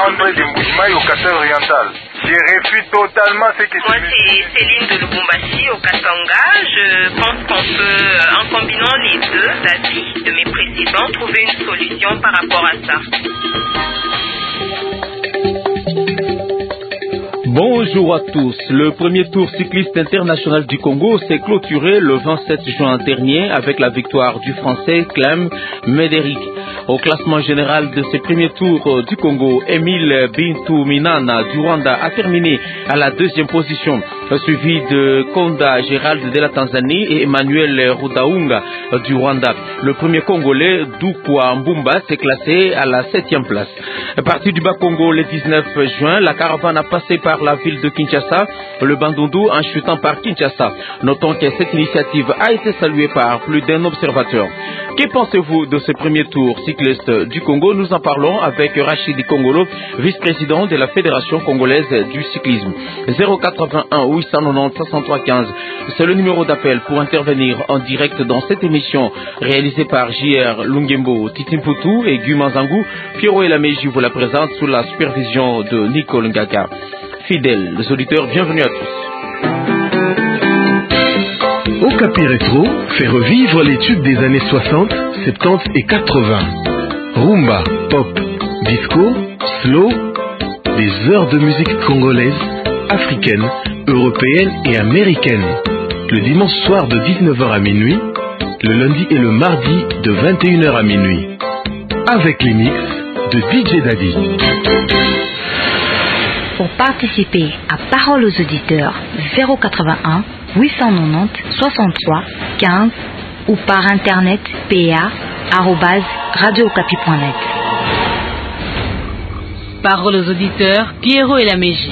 André de Mboujimaï au Kasai oriental. Je réfute totalement ce que Moi, c'est Céline de Lubumbashi au Katanga. Je pense qu'on peut, en combinant les deux avis de mes précédents, trouver une solution par rapport à ça. Bonjour à tous. Le premier tour cycliste international du Congo s'est clôturé le 27 juin dernier avec la victoire du Français Clem Médéric. Au classement général de ce premier tour du Congo, Émile Bintou Minana du Rwanda a terminé à la deuxième position, suivi de Konda Gérald de la Tanzanie et Emmanuel Rudaunga du Rwanda. Le premier Congolais, Doukwa Mbumba, s'est classé à la 7e place. Parti du Bas-Congo le 19 juin, la caravane a passé par la ville de Kinshasa, le Bandundu en chutant par Kinshasa. Notons que cette initiative a été saluée par plus d'un observateur. Que pensez-vous de ce premier tour cycliste du Congo? Nous en parlons avec Rachid Kongolo, vice-président de la Fédération congolaise du cyclisme. 081 890 63 15, c'est le numéro d'appel pour intervenir en direct dans cette émission réalisée par JR Lungembo Titimputu et Guy Manzangou. Pierrot et Lameji vous la présente sous la supervision de Nicole Ngaka. Fidèles auditeurs, bienvenue à tous. Okapi Rétro fait revivre les tubes des années 60, 70 et 80. Rumba, pop, disco, slow, des heures de musique congolaise, africaine, européenne et américaine. Le dimanche soir de 19h à minuit, le lundi et le mardi de 21h à minuit. Avec les mix de DJ Daddy. Pour participer à Parole aux auditeurs, 081 890 63 15 ou par internet pa@radiookapi.net. Parole aux auditeurs, Pierrot et Lameji.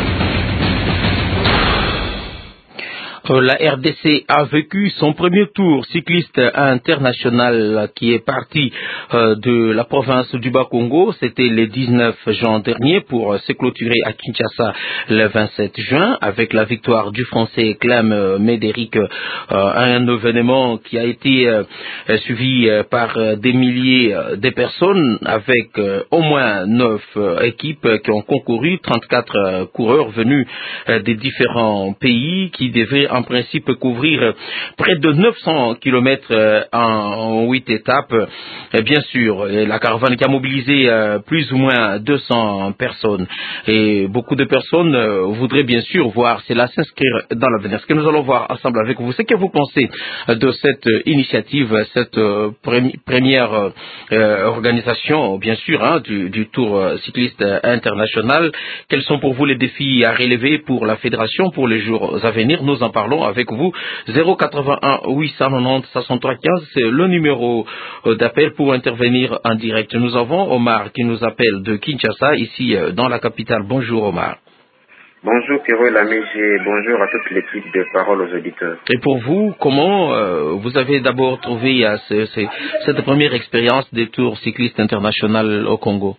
La RDC a vécu son premier tour cycliste international qui est parti de la province du Bas-Congo. C'était le 19 juin dernier pour se clôturer à Kinshasa le 27 juin avec la victoire du Français Clem Médéric. Un événement qui a été suivi par des milliers de personnes avec au moins 9 équipes qui ont concouru, 34 coureurs venus des différents pays qui devaient en principe couvrir près de 900 kilomètres en 8 étapes. Et bien sûr, la caravane qui a mobilisé plus ou moins 200 personnes. Et beaucoup de personnes voudraient bien sûr voir cela s'inscrire dans l'avenir. Ce que nous allons voir ensemble avec vous, c'est que vous pensez de cette initiative, cette première organisation, bien sûr, du Tour cycliste international. Quels sont pour vous les défis à relever pour la fédération pour les jours à venir? Nous en parlons avec vous. 081 890 63 15, c'est le numéro d'appel pour intervenir en direct. Nous avons Omar qui nous appelle de Kinshasa, ici dans la capitale. Bonjour Omar. Bonjour Pierrot Lamégé, bonjour à toute l'équipe de Parole aux auditeurs. Et pour vous, comment vous avez d'abord trouvé cette première expérience des Tours cyclistes international au Congo?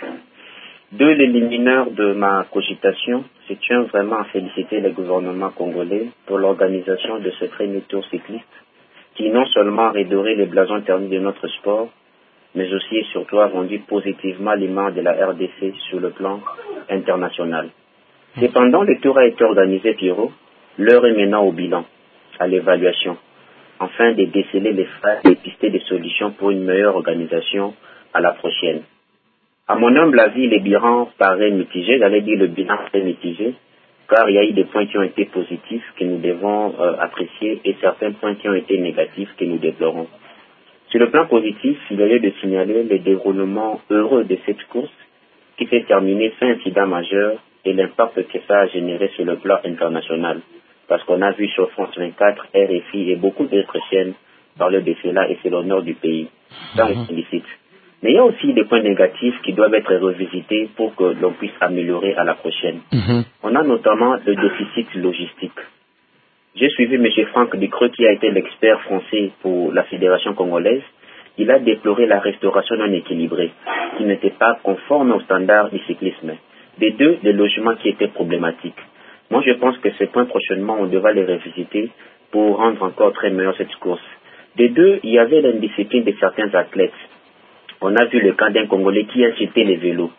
De l'éliminateur de ma cogitation, je tiens vraiment à féliciter le gouvernement congolais pour l'organisation de ce premier tour cycliste qui non seulement a redoré les blasons ternis de notre sport, mais aussi et surtout a rendu positivement l'image de la RDC sur le plan international. Cependant, le tour a été organisé, Pierrot. L'heure est maintenant au bilan, à l'évaluation, afin de déceler les failles et pister des solutions pour une meilleure organisation à la prochaine. À mon humble avis, les bilans paraissent mitigés. J'allais dire le bilan est mitigé, car il y a eu des points qui ont été positifs que nous devons apprécier et certains points qui ont été négatifs que nous déplorons. Sur le plan positif, il y a lieu de signaler le déroulement heureux de cette course qui s'est terminée sans incident majeur et l'impact que ça a généré sur le plan international. Parce qu'on a vu sur France 24, RFI et beaucoup d'autres chaînes parler de cela et c'est l'honneur du pays. Ça, on félicite. Mais il y a aussi des points négatifs qui doivent être revisités pour que l'on puisse améliorer à la prochaine. On a notamment le déficit logistique. J'ai suivi M. Franck Ducreux qui a été l'expert français pour la Fédération congolaise. Il a déploré la restauration non équilibrée qui n'était pas conforme aux standards du cyclisme. Des deux, les logements qui étaient problématiques. Moi, je pense que ces points, prochainement, on devra les revisiter pour rendre encore très meilleure cette course. Des deux, il y avait l'indiscipline de certains athlètes. On a vu le cas d'un Congolais qui incitait les vélos.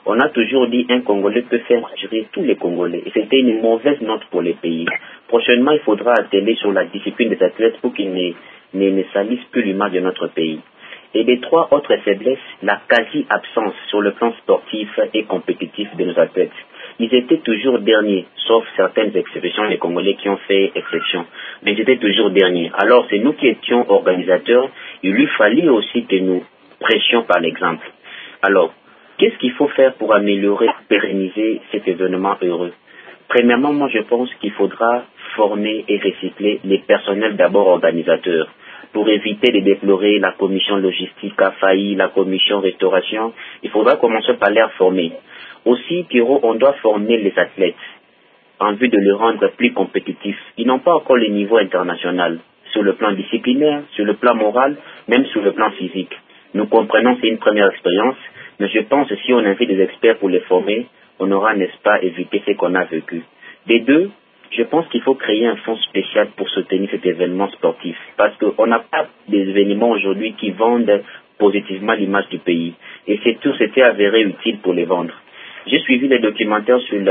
On a toujours dit un Congolais peut faire gérer tous les Congolais. Et c'était une mauvaise note pour les pays. Prochainement, il faudra atteler sur la discipline des athlètes pour qu'ils ne salissent plus l'image de notre pays. Et les 3 autres faiblesses, la quasi-absence sur le plan sportif et compétitif de nos athlètes. Ils étaient toujours derniers, sauf certaines exceptions, les Congolais qui ont fait exception. Mais ils étaient toujours derniers. Alors, c'est nous qui étions organisateurs. Il lui fallait aussi que nous prêchions par l'exemple. Alors, qu'est-ce qu'il faut faire pour améliorer, pérenniser cet événement heureux? Premièrement, moi je pense qu'il faudra former et recycler les personnels d'abord organisateurs pour éviter de déplorer la commission logistique a failli, la commission restauration. Il faudra commencer par les former. Aussi, Pierrot, on doit former les athlètes en vue de les rendre plus compétitifs. Ils n'ont pas encore le niveau international sur le plan disciplinaire, sur le plan moral, même sur le plan physique. Nous comprenons que c'est une première expérience, mais je pense que si on invite des experts pour les former, on aura, n'est-ce pas, évité ce qu'on a vécu. Des deux, je pense qu'il faut créer un fonds spécial pour soutenir cet événement sportif. Parce qu'on n'a pas des événements aujourd'hui qui vendent positivement l'image du pays. Et c'est tout, c'était avéré utile pour les vendre. J'ai suivi les documentaires sur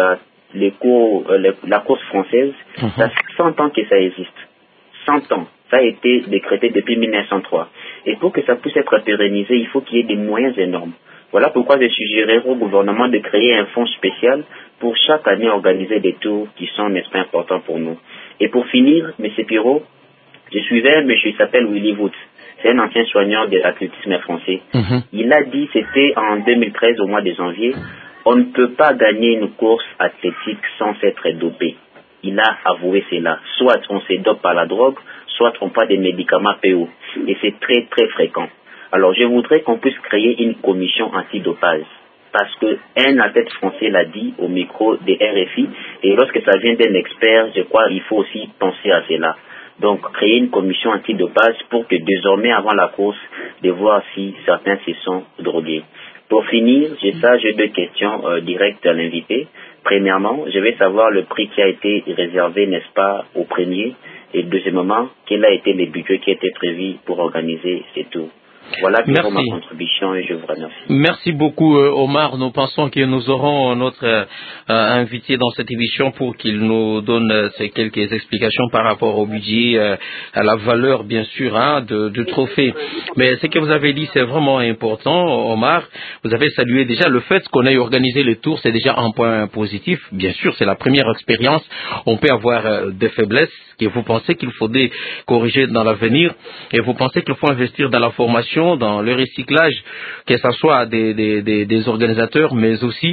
la course française. Ça fait 100 ans que ça existe. 100 ans. Ça a été décrété depuis 1903. Et pour que ça puisse être pérennisé, il faut qu'il y ait des moyens énormes. Voilà pourquoi je suggérerai au gouvernement de créer un fonds spécial pour chaque année organiser des tours qui sont, n'est-ce pas, importants pour nous. Et pour finir, M. Pirot, je suivais un monsieur qui s'appelle Willy Woods. C'est un ancien soigneur de l'athlétisme français. Il a dit, c'était en 2013 au mois de janvier, on ne peut pas gagner une course athlétique sans s'être dopé. Il a avoué cela. Soit on se dope par la drogue, soit on prend des médicaments PO. Et c'est très très fréquent. Alors je voudrais qu'on puisse créer une commission antidopage. Parce qu'un athlète français l'a dit au micro des RFI. Et lorsque ça vient d'un expert, je crois qu'il faut aussi penser à cela. Donc créer une commission antidopage pour que désormais avant la course, de voir si certains se sont drogués. Pour finir, j'ai 2 questions directes à l'invité. Premièrement, je vais savoir le prix qui a été réservé, n'est-ce pas, au premier. Et deuxièmement, quel a été le budget qui a été prévu pour organiser ces tours. Voilà pour ma contribution et je vous remercie. Merci beaucoup Omar. Nous pensons que nous aurons notre invité dans cette émission pour qu'il nous donne quelques explications par rapport au budget, à la valeur bien sûr du trophée. Mais ce que vous avez dit c'est vraiment important Omar. Vous avez salué déjà le fait qu'on ait organisé le tour, c'est déjà un point positif. Bien sûr c'est la première expérience. On peut avoir des faiblesses que vous pensez qu'il faudrait corriger dans l'avenir et vous pensez qu'il faut investir dans la formation, dans le recyclage, que ce soit des organisateurs, mais aussi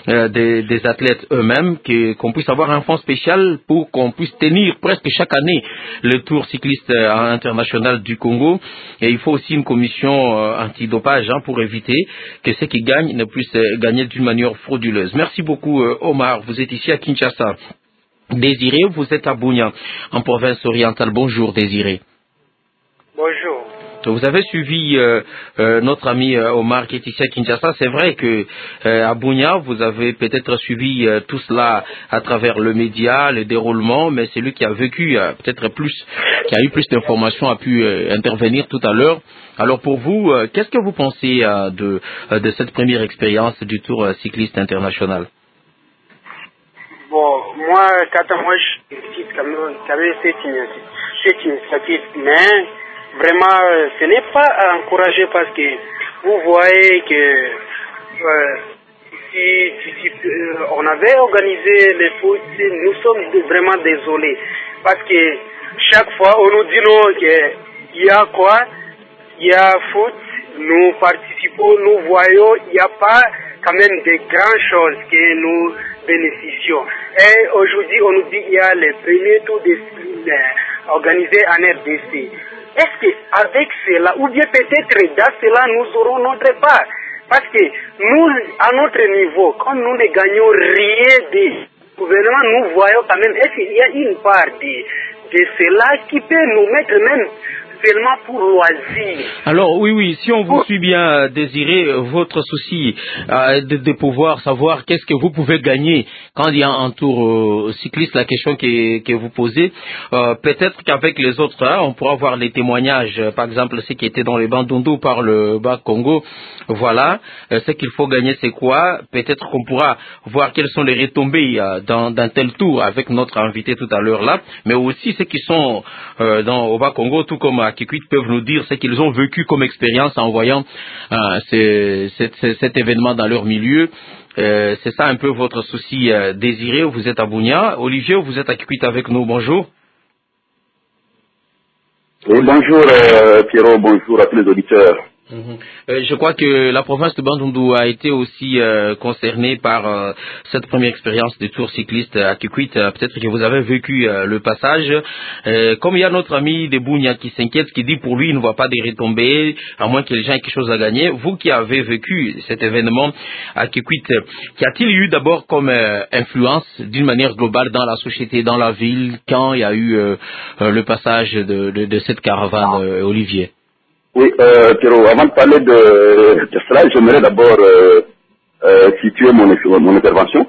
des athlètes eux-mêmes, qu'on puisse avoir un fonds spécial pour qu'on puisse tenir presque chaque année le tour cycliste international du Congo. Et il faut aussi une commission antidopage pour éviter que ceux qui gagnent ne puissent gagner d'une manière frauduleuse. Merci beaucoup Omar, vous êtes ici à Kinshasa. Désiré, vous êtes à Bunia, en province orientale. Bonjour Désiré. Bonjour. Vous avez suivi notre ami Omar qui est ici à Kinshasa. C'est vrai que à Bunia, vous avez peut-être suivi tout cela à travers le média, le déroulement, mais c'est lui qui a vécu peut-être plus, qui a eu plus d'informations, a pu intervenir tout à l'heure. Alors pour vous, qu'est-ce que vous pensez de cette première expérience du Tour cycliste international? Bon, moi, je félicite quand même cette initiative, mais vraiment, ce n'est pas à encourager parce que vous voyez que si on avait organisé les foot, nous sommes vraiment désolés parce que chaque fois on nous dit non, qu'il y a quoi, il y a foot, nous participons, nous voyons, il n'y a pas quand même de grandes choses que nous bénéficions. Et aujourd'hui, on nous dit qu'il y a les premiers tours de organisés en RDC. Est-ce qu'avec cela, ou bien peut-être dans cela, nous aurons notre part? Parce que nous, à notre niveau, comme nous ne gagnons rien du gouvernement, nous voyons quand même, est-ce qu'il y a une part de cela qui peut nous mettre même seulement pour loisir. Alors oui, si on vous suit bien, Désiré, votre souci de pouvoir savoir qu'est-ce que vous pouvez gagner quand il y a un tour cycliste, la question que vous posez, peut-être qu'avec les autres, on pourra voir les témoignages, par exemple ceux qui étaient dans les Bandundu par le Bas-Congo, voilà, ce qu'il faut gagner c'est quoi, peut-être qu'on pourra voir quelles sont les retombées d'un tel tour avec notre invité tout à l'heure là, mais aussi ceux qui sont au Bas-Congo, tout comme à Kikwit, peuvent nous dire ce qu'ils ont vécu comme expérience en voyant cet événement dans leur milieu. C'est ça un peu votre souci, Désiré, vous êtes à Bunia. Olivier, vous êtes à Kikwit avec nous, bonjour. Oui, bonjour Pierrot, bonjour à tous les auditeurs. Je crois que la province de Bandundu a été aussi concernée par cette première expérience du tour cycliste à Kikwit. Peut-être que vous avez vécu le passage. Comme il y a notre ami de Bunia qui s'inquiète, qui dit pour lui il ne voit pas des retombées, à moins que les gens aient quelque chose à gagner. Vous qui avez vécu cet événement à Kikwit, qu'y a-t-il eu d'abord comme influence d'une manière globale dans la société, dans la ville, quand il y a eu le passage de cette caravane, Olivier? Oui, Pierrot, avant de parler de cela, j'aimerais d'abord situer mon intervention.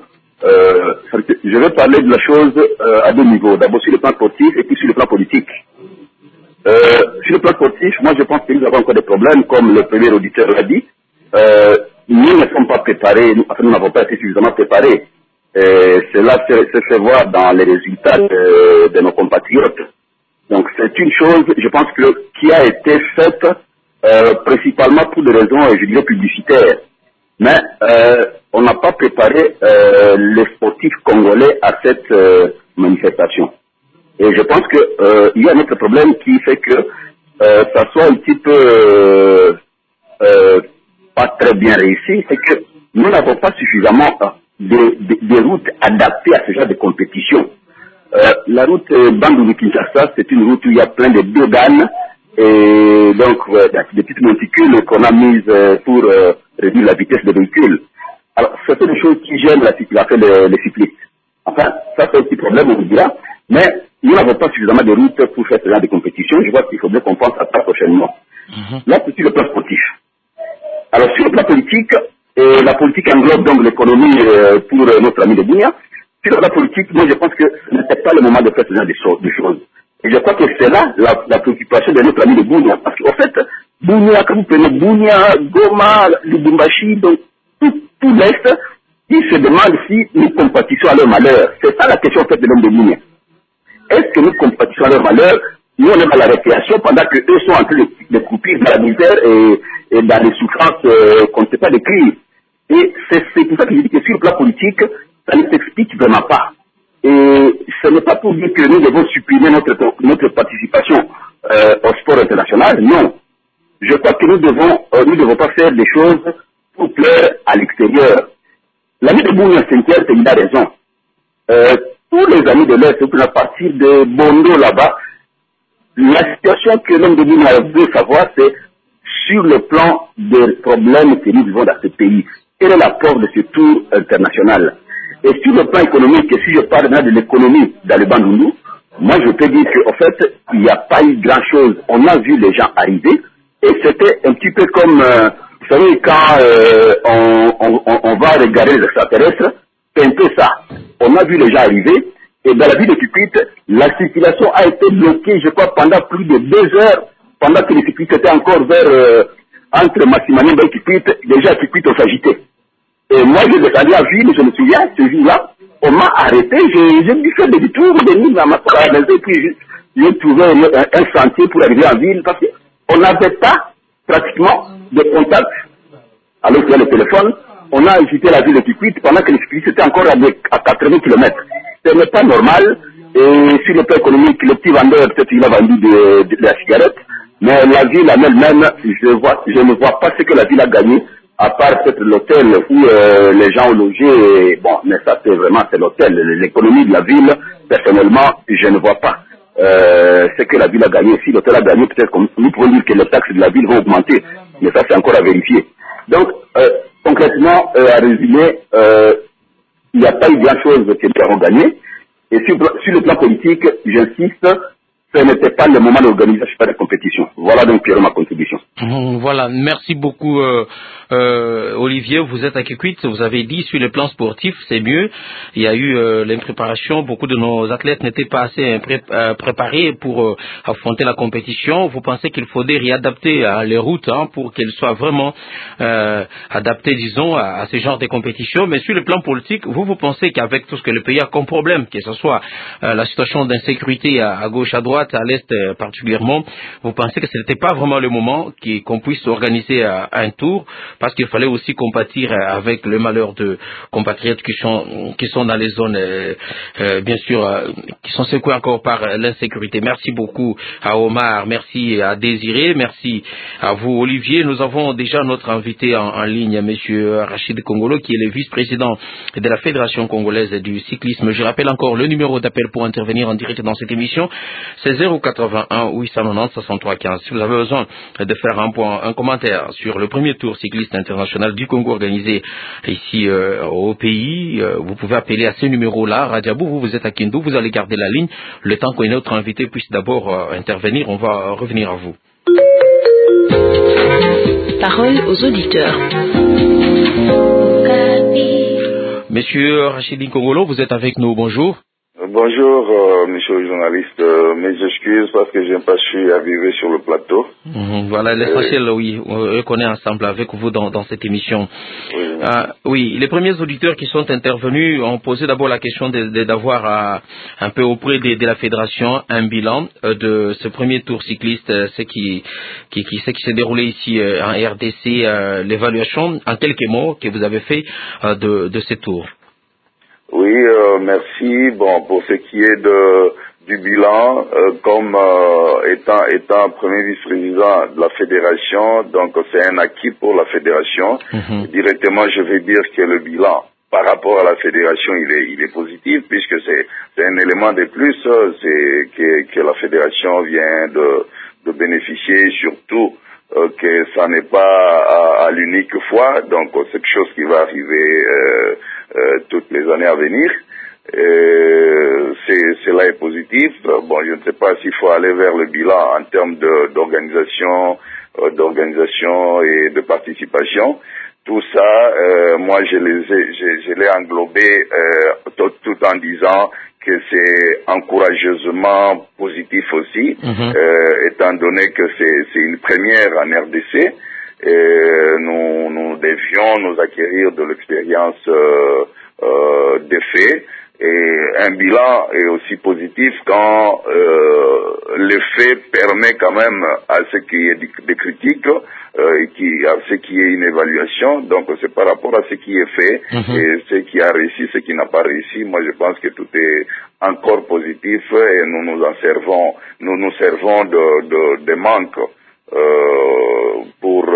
Je vais parler de la chose à deux niveaux. D'abord sur le plan sportif et puis sur le plan politique. Sur le plan sportif, moi je pense que nous avons encore des problèmes, comme le premier auditeur l'a dit. Nous ne sommes pas préparés, nous n'avons pas été suffisamment préparés. Cela se fait voir dans les résultats de nos compatriotes. Donc c'est une chose, je pense qui a été faite principalement pour des raisons, je dirais, publicitaires. Mais on n'a pas préparé les sportifs congolais à cette manifestation. Et je pense qu'il y a un autre problème qui fait que ça soit un petit peu pas très bien réussi, c'est que nous n'avons pas suffisamment de routes adaptées à ce genre de compétition. La route Bandundu-Kinshasa, c'est une route où il y a plein de dodanes et donc des petites monticules qu'on a mises pour réduire la vitesse des véhicules. Alors, c'est des choses qui gênent les cyclistes. Enfin, ça c'est un petit problème, on vous dira, mais nous n'avons pas suffisamment de routes pour faire ce genre de compétition. Je vois qu'il faudrait qu'on pense à ça prochainement. Là, c'est sur le plan sportif. Alors, sur le plan politique, la politique englobe donc l'économie pour notre ami de Bunia. Sur la politique, moi je pense que ce n'était pas le moment de faire ce genre de choses. Et je crois que c'est là la préoccupation de notre ami de Bunia. Parce qu'en fait, Bunia, quand vous prenez Bunia, Goma, Lubumbashi, donc tout l'Est, ils se demandent si nous compatissons à leur malheur. C'est ça la question en fait de l'homme de Bunia. Est-ce que nous compatissons à leur malheur? Nous on est dans la récréation pendant qu'eux sont en train de croupir dans la misère et dans les souffrances qu'on ne sait pas décrire. Et c'est pour ça que je dis que sur le plan politique, ça ne s'explique vraiment pas. Et ce n'est pas pour dire que nous devons supprimer notre participation au sport international, non. Je crois que nous devons pas faire des choses pour plaire à l'extérieur. L'ami de Bunia s'inquiète et il a raison. Tous les amis de l'Est, à partir de Bondo là-bas, la situation que l'homme de Bunia veut savoir, c'est sur le plan des problèmes que nous vivons dans ce pays. Quel est l'apport de ce tour international? Et sur le plan économique, et si je parle maintenant de l'économie dans le Bandundu, moi je peux dire qu'en fait, il n'y a pas eu grand-chose. On a vu les gens arriver, et c'était un petit peu comme, vous savez, quand on va regarder les extraterrestres, c'est un peu ça. On a vu les gens arriver, et dans la ville de Kikwit, la circulation a été bloquée, je crois, pendant plus de 2 heures, pendant que les Kikwit étaient encore vers, entre Massimanimba et Kikwit, déjà Kikwit on s'agitait. Et moi, je descendais à ville, je me souviens, ce jour-là, on m'a arrêté, j'ai dû faire des détours, des nuits dans ma maison, et puis j'ai trouvé un sentier pour arriver en ville, parce qu'on n'avait pas pratiquement de contact. Alors qu'il y a le téléphone, on a agité la ville de Kikwit pendant que les cyclistes étaient encore à 80 km. Ce n'est pas normal, et sur le plan économique, le petit vendeur, peut-être il a vendu de la cigarette, mais la ville en elle-même, je ne vois pas ce que la ville a gagné, à part peut-être l'hôtel où les gens ont logé, et, bon, mais ça c'est l'hôtel. L'économie de la ville, personnellement, je ne vois pas ce que la ville a gagné. Si l'hôtel a gagné, peut-être que nous pouvons dire que les taxes de la ville vont augmenter, mais ça c'est encore à vérifier. Donc, concrètement, à résumer, il n'y a pas eu grand-chose que nous avons gagné. Et sur le plan politique, j'insiste, ce n'était pas le moment d'organiser cette compétition. Voilà donc Pierre ma contribution. Voilà, merci beaucoup Olivier, vous êtes à Kikwit, vous avez dit sur le plan sportif c'est mieux, il y a eu l'impréparation, beaucoup de nos athlètes n'étaient pas assez préparés pour affronter la compétition. Vous pensez qu'il faudrait réadapter les routes pour qu'elles soient vraiment adaptées disons à ce genre de compétition, mais sur le plan politique, vous pensez qu'avec tout ce que le pays a comme problème, que ce soit la situation d'insécurité à gauche, à droite, à l'est particulièrement, vous pensez que ce n'était pas vraiment le moment qu'on puisse organiser un tour, parce qu'il fallait aussi compatir avec le malheur de compatriotes qui sont dans les zones, bien sûr, qui sont secoués encore par l'insécurité. Merci beaucoup à Omar, merci à Désiré, merci à vous Olivier. Nous avons déjà notre invité en ligne, monsieur Rachid Kongolo, qui est le vice-président de la Fédération congolaise du cyclisme. Je rappelle encore le numéro d'appel pour intervenir en direct dans cette émission, c'est 081 890 63 15. Si vous avez besoin de faire un commentaire sur le premier tour cycliste international du Congo organisé ici au pays, vous pouvez appeler à ce numéro-là. Radiabou, vous êtes à Kindu, vous allez garder la ligne le temps que notre invité puisse d'abord intervenir. On va revenir à vous. Parole aux auditeurs. Monsieur Rachidi Kongolo, vous êtes avec nous, bonjour. Bonjour, monsieur le journaliste. Mes excuses parce que je n'ai pas su arriver sur le plateau. Voilà, l'essentiel, oui, on connaît ensemble avec vous dans cette émission. Oui, les premiers auditeurs qui sont intervenus ont posé d'abord la question d'avoir un peu auprès de la fédération un bilan de ce premier tour cycliste, ce qui s'est déroulé ici en RDC, l'évaluation en quelques mots que vous avez fait de ce tour. Oui, merci. Bon, pour ce qui est du bilan, comme étant premier vice-président de la fédération, donc c'est un acquis pour la fédération. Directement, je vais dire que le bilan par rapport à la fédération, il est positif puisque c'est un élément de plus, c'est que la fédération vient de bénéficier, surtout que ça n'est pas à l'unique fois, donc c'est quelque chose qui va arriver toutes les années à venir. Cela est positif. Bon, je ne sais pas s'il faut aller vers le bilan en termes d'organisation et de participation. Tout ça, moi je l'ai englobé tout en disant que c'est encourageusement positif aussi, étant donné que c'est une première en RDC. Nous devions nous acquérir de l'expérience des faits, et un bilan est aussi positif quand le fait permet quand même à ce qu'il y ait des critiques, à ce qui est une évaluation. Donc c'est par rapport à ce qui est fait et ce qui a réussi, ce qui n'a pas réussi. Moi je pense que tout est encore positif et nous nous servons de manque pour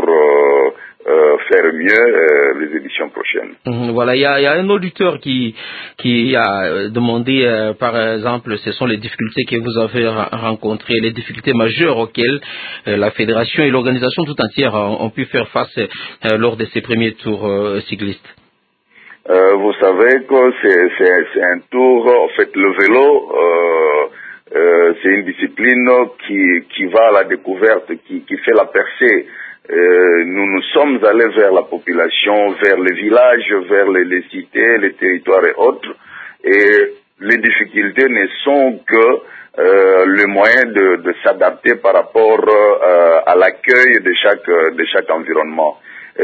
faire mieux les éditions prochaines. Voilà, il y a un auditeur qui a demandé, par exemple, ce sont les difficultés que vous avez rencontrées, les difficultés majeures auxquelles la fédération et l'organisation tout entière ont pu faire face lors de ces premiers tours cyclistes. Vous savez que c'est un tour, en fait, le vélo, c'est une discipline qui va à la découverte, qui fait la percée. Nous sommes allés vers la population, vers les villages, vers les cités, les territoires et autres, et les difficultés ne sont que le moyen de s'adapter par rapport à l'accueil de chaque environnement.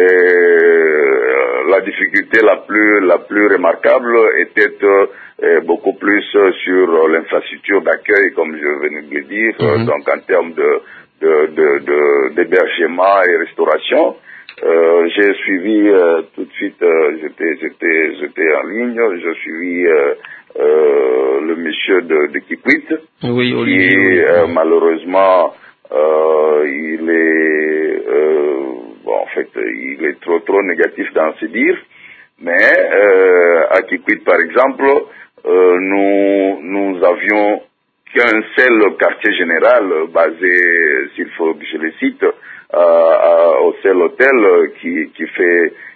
La difficulté la plus remarquable était beaucoup plus sur l'infrastructure d'accueil, comme je venais de le dire, donc en termes d'hébergement et restauration. J'ai suivi tout de suite, j'étais en ligne, j'ai suivi le monsieur de Kikwit, oui, qui malheureusement il est en fait il est trop négatif dans ses dires, mais à Kikwit par exemple nous avions qu'un seul quartier général basé, s'il faut que je le cite, au seul hôtel qui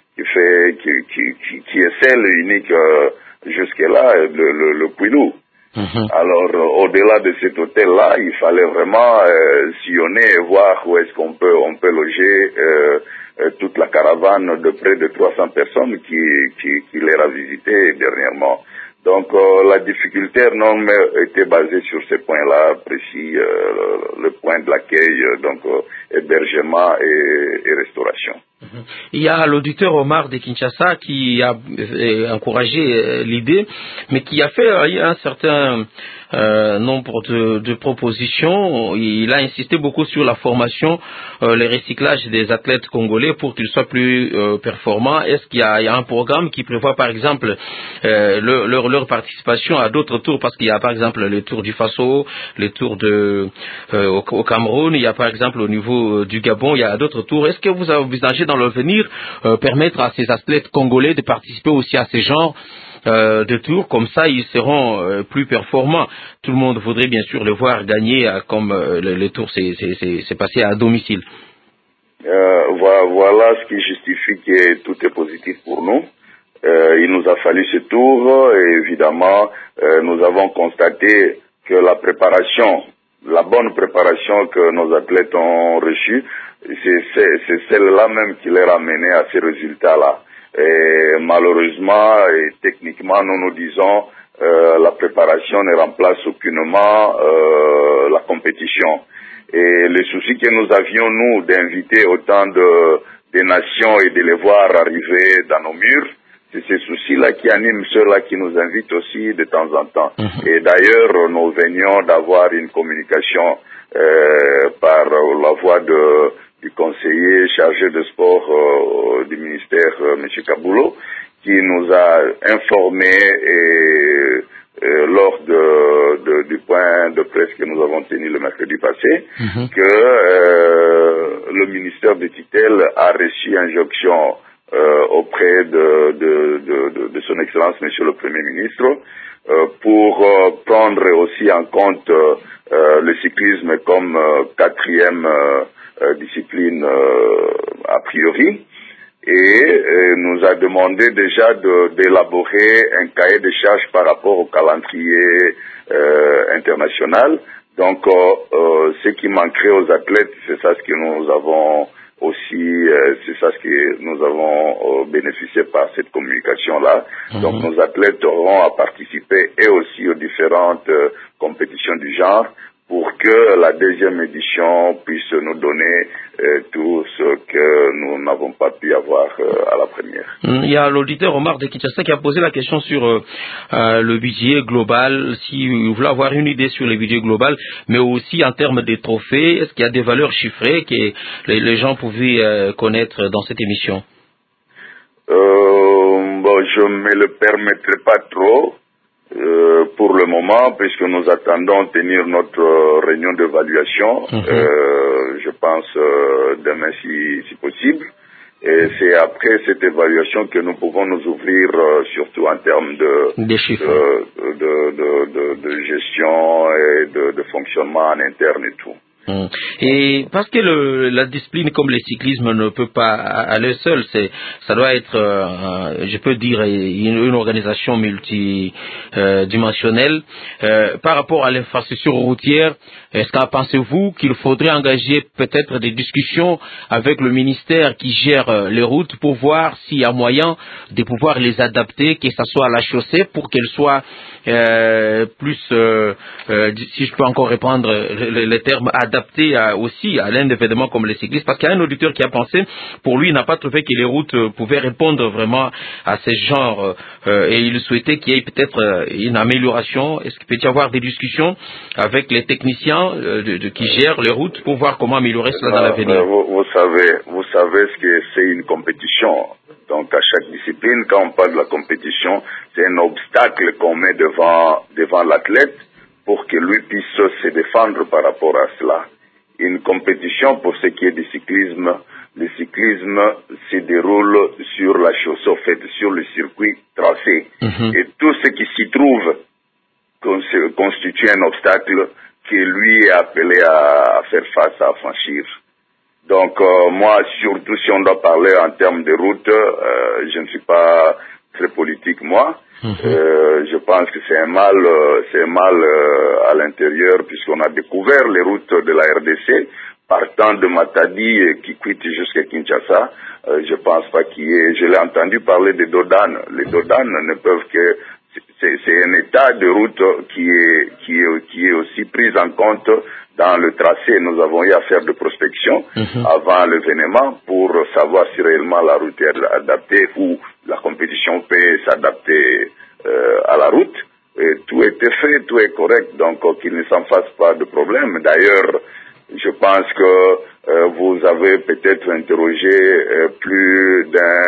est celle unique jusque là, le Kwilu. Alors, au-delà de cet hôtel-là, il fallait vraiment sillonner et voir où est-ce qu'on peut loger toute la caravane de près de 300 personnes qui l'aura visité dernièrement. Donc, la difficulté énorme était basée sur ces points-là précis, le point de l'accueil, donc hébergement et restauration. Il y a l'auditeur Omar de Kinshasa qui a encouragé l'idée, mais qui a fait un certain nombre de propositions. Il a insisté beaucoup sur la formation, le recyclage des athlètes congolais pour qu'ils soient plus performants. Est-ce qu'il y a un programme qui prévoit par exemple leur participation à d'autres tours, parce qu'il y a par exemple le tour du Faso, le tour au Cameroun, il y a par exemple au niveau du Gabon, il y a d'autres tours. Est-ce que vous envisagez dans l'avenir permettre à ces athlètes congolais de participer aussi à ces genres de tours, comme ça ils seront plus performants? Tout le monde voudrait bien sûr les voir gagner comme le tour s'est passé à domicile. Voilà ce qui justifie que tout est positif pour nous. Il nous a fallu ce tour et évidemment nous avons constaté que la bonne préparation que nos athlètes ont reçue, c'est celle-là même qui les a menés à ces résultats-là. Et malheureusement et techniquement, nous disons la préparation ne remplace aucunement la compétition. Et le souci que nous avions, nous, d'inviter autant de nations et de les voir arriver dans nos murs, c'est ces soucis-là qui animent ceux-là qui nous invitent aussi de temps en temps. Et d'ailleurs, nous venions d'avoir une communication par la voix du conseiller chargé de sport du ministère, M. Kaboulou, qui nous a informé lors du point de presse que nous avons tenu le mercredi passé, que le ministère de tutelle a reçu injonction auprès de son Excellence, Monsieur le Premier ministre, pour prendre aussi en compte le cyclisme comme quatrième discipline a priori, et nous a demandé déjà d'élaborer un cahier de charges par rapport au calendrier international. Donc, ce qui manquerait aux athlètes, c'est ça ce que nous avons aussi, c'est ça ce que nous avons bénéficié par cette communication-là. Donc, nos athlètes auront à participer et aussi aux différentes compétitions du genre, pour que la deuxième édition puisse nous donner tout ce que nous n'avons pas pu avoir à la première. Il y a l'auditeur Omar de Kinshasa qui a posé la question sur le budget global, si vous voulez avoir une idée sur le budget global, mais aussi en termes de trophées, est-ce qu'il y a des valeurs chiffrées que les gens pouvaient connaître dans cette émission? Je ne me le permettrai pas trop. Pour le moment, puisque nous attendons tenir notre réunion d'évaluation, je pense demain si possible. Et c'est après cette évaluation que nous pouvons nous ouvrir, surtout en termes de gestion et de fonctionnement en interne et tout. Et parce que la discipline comme le cyclisme ne peut pas aller seul, ça doit être, je peux dire, une organisation multidimensionnelle. Par rapport à l'infrastructure routière, est-ce que pensez-vous qu'il faudrait engager peut-être des discussions avec le ministère qui gère les routes pour voir s'il y a moyen de pouvoir les adapter, que ce soit à la chaussée, pour qu'elles soient plus, si je peux encore répandre les termes, adaptés aussi à l'un des événements comme les cyclistes, parce qu'il y a un auditeur qui a pensé, pour lui, il n'a pas trouvé que les routes pouvaient répondre vraiment à ce genre, et il souhaitait qu'il y ait peut-être une amélioration. Est-ce qu'il peut y avoir des discussions avec les techniciens qui gèrent les routes pour voir comment améliorer cela dans l'avenir? Vous savez ce que c'est une compétition. Donc à chaque discipline, quand on parle de la compétition, c'est un obstacle qu'on met devant l'athlète pour que lui puisse se défendre par rapport à cela. Une compétition, pour ce qui est du cyclisme, le cyclisme se déroule sur la chaussée, en fait, sur le circuit tracé. Et tout ce qui s'y trouve constitue un obstacle qui lui est appelé à faire face, à franchir. Donc moi, surtout si on doit parler en termes de route, je ne suis pas très politique, moi. Je pense que c'est un mal à l'intérieur, puisqu'on a découvert les routes de la RDC, partant de Matadi qui quitte jusqu'à Kinshasa. Je pense pas qu'il y ait... Je l'ai entendu parler des dodanes. Les dodanes ne peuvent que... C'est un état de route qui est aussi pris en compte dans le tracé. Nous avons eu à faire de prospection avant l'événement pour savoir si réellement la route est adaptée ou la compétition peut s'adapter à la route. Et tout était fait, tout est correct, donc qu'il ne s'en fasse pas de problème. D'ailleurs, je pense que vous avez peut-être interrogé plus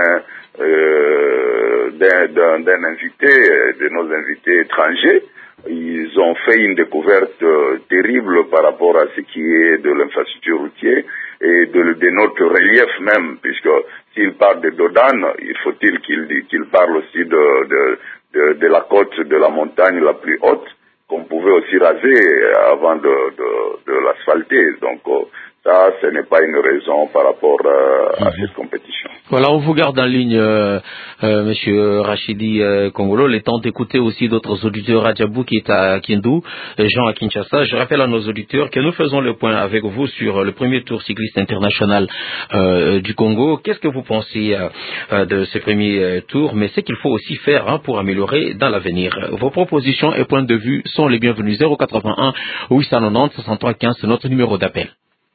d'un invité, de nos invités étrangers. Ils ont fait une découverte terrible par rapport à ce qui est de l'infrastructure routière et de notre relief même, puisque s'il parle de Dodane, il faut-il qu'il parle aussi de la côte, de la montagne la plus haute, qu'on pouvait aussi raser avant de l'asphalter. Donc ça, ce n'est pas une raison par rapport à cette compétition. Voilà, on vous garde en ligne, Monsieur Rachidi Kongolo, le temps d'écouter aussi d'autres auditeurs. Radjabou qui est à Kindu, Jean à Kinshasa. Je rappelle à nos auditeurs que nous faisons le point avec vous sur le premier tour cycliste international du Congo. Qu'est-ce que vous pensez de ce premier tour, mais ce qu'il faut aussi faire pour améliorer dans l'avenir. Vos propositions et points de vue sont les bienvenus. 081 890 63 15, c'est notre numéro d'appel.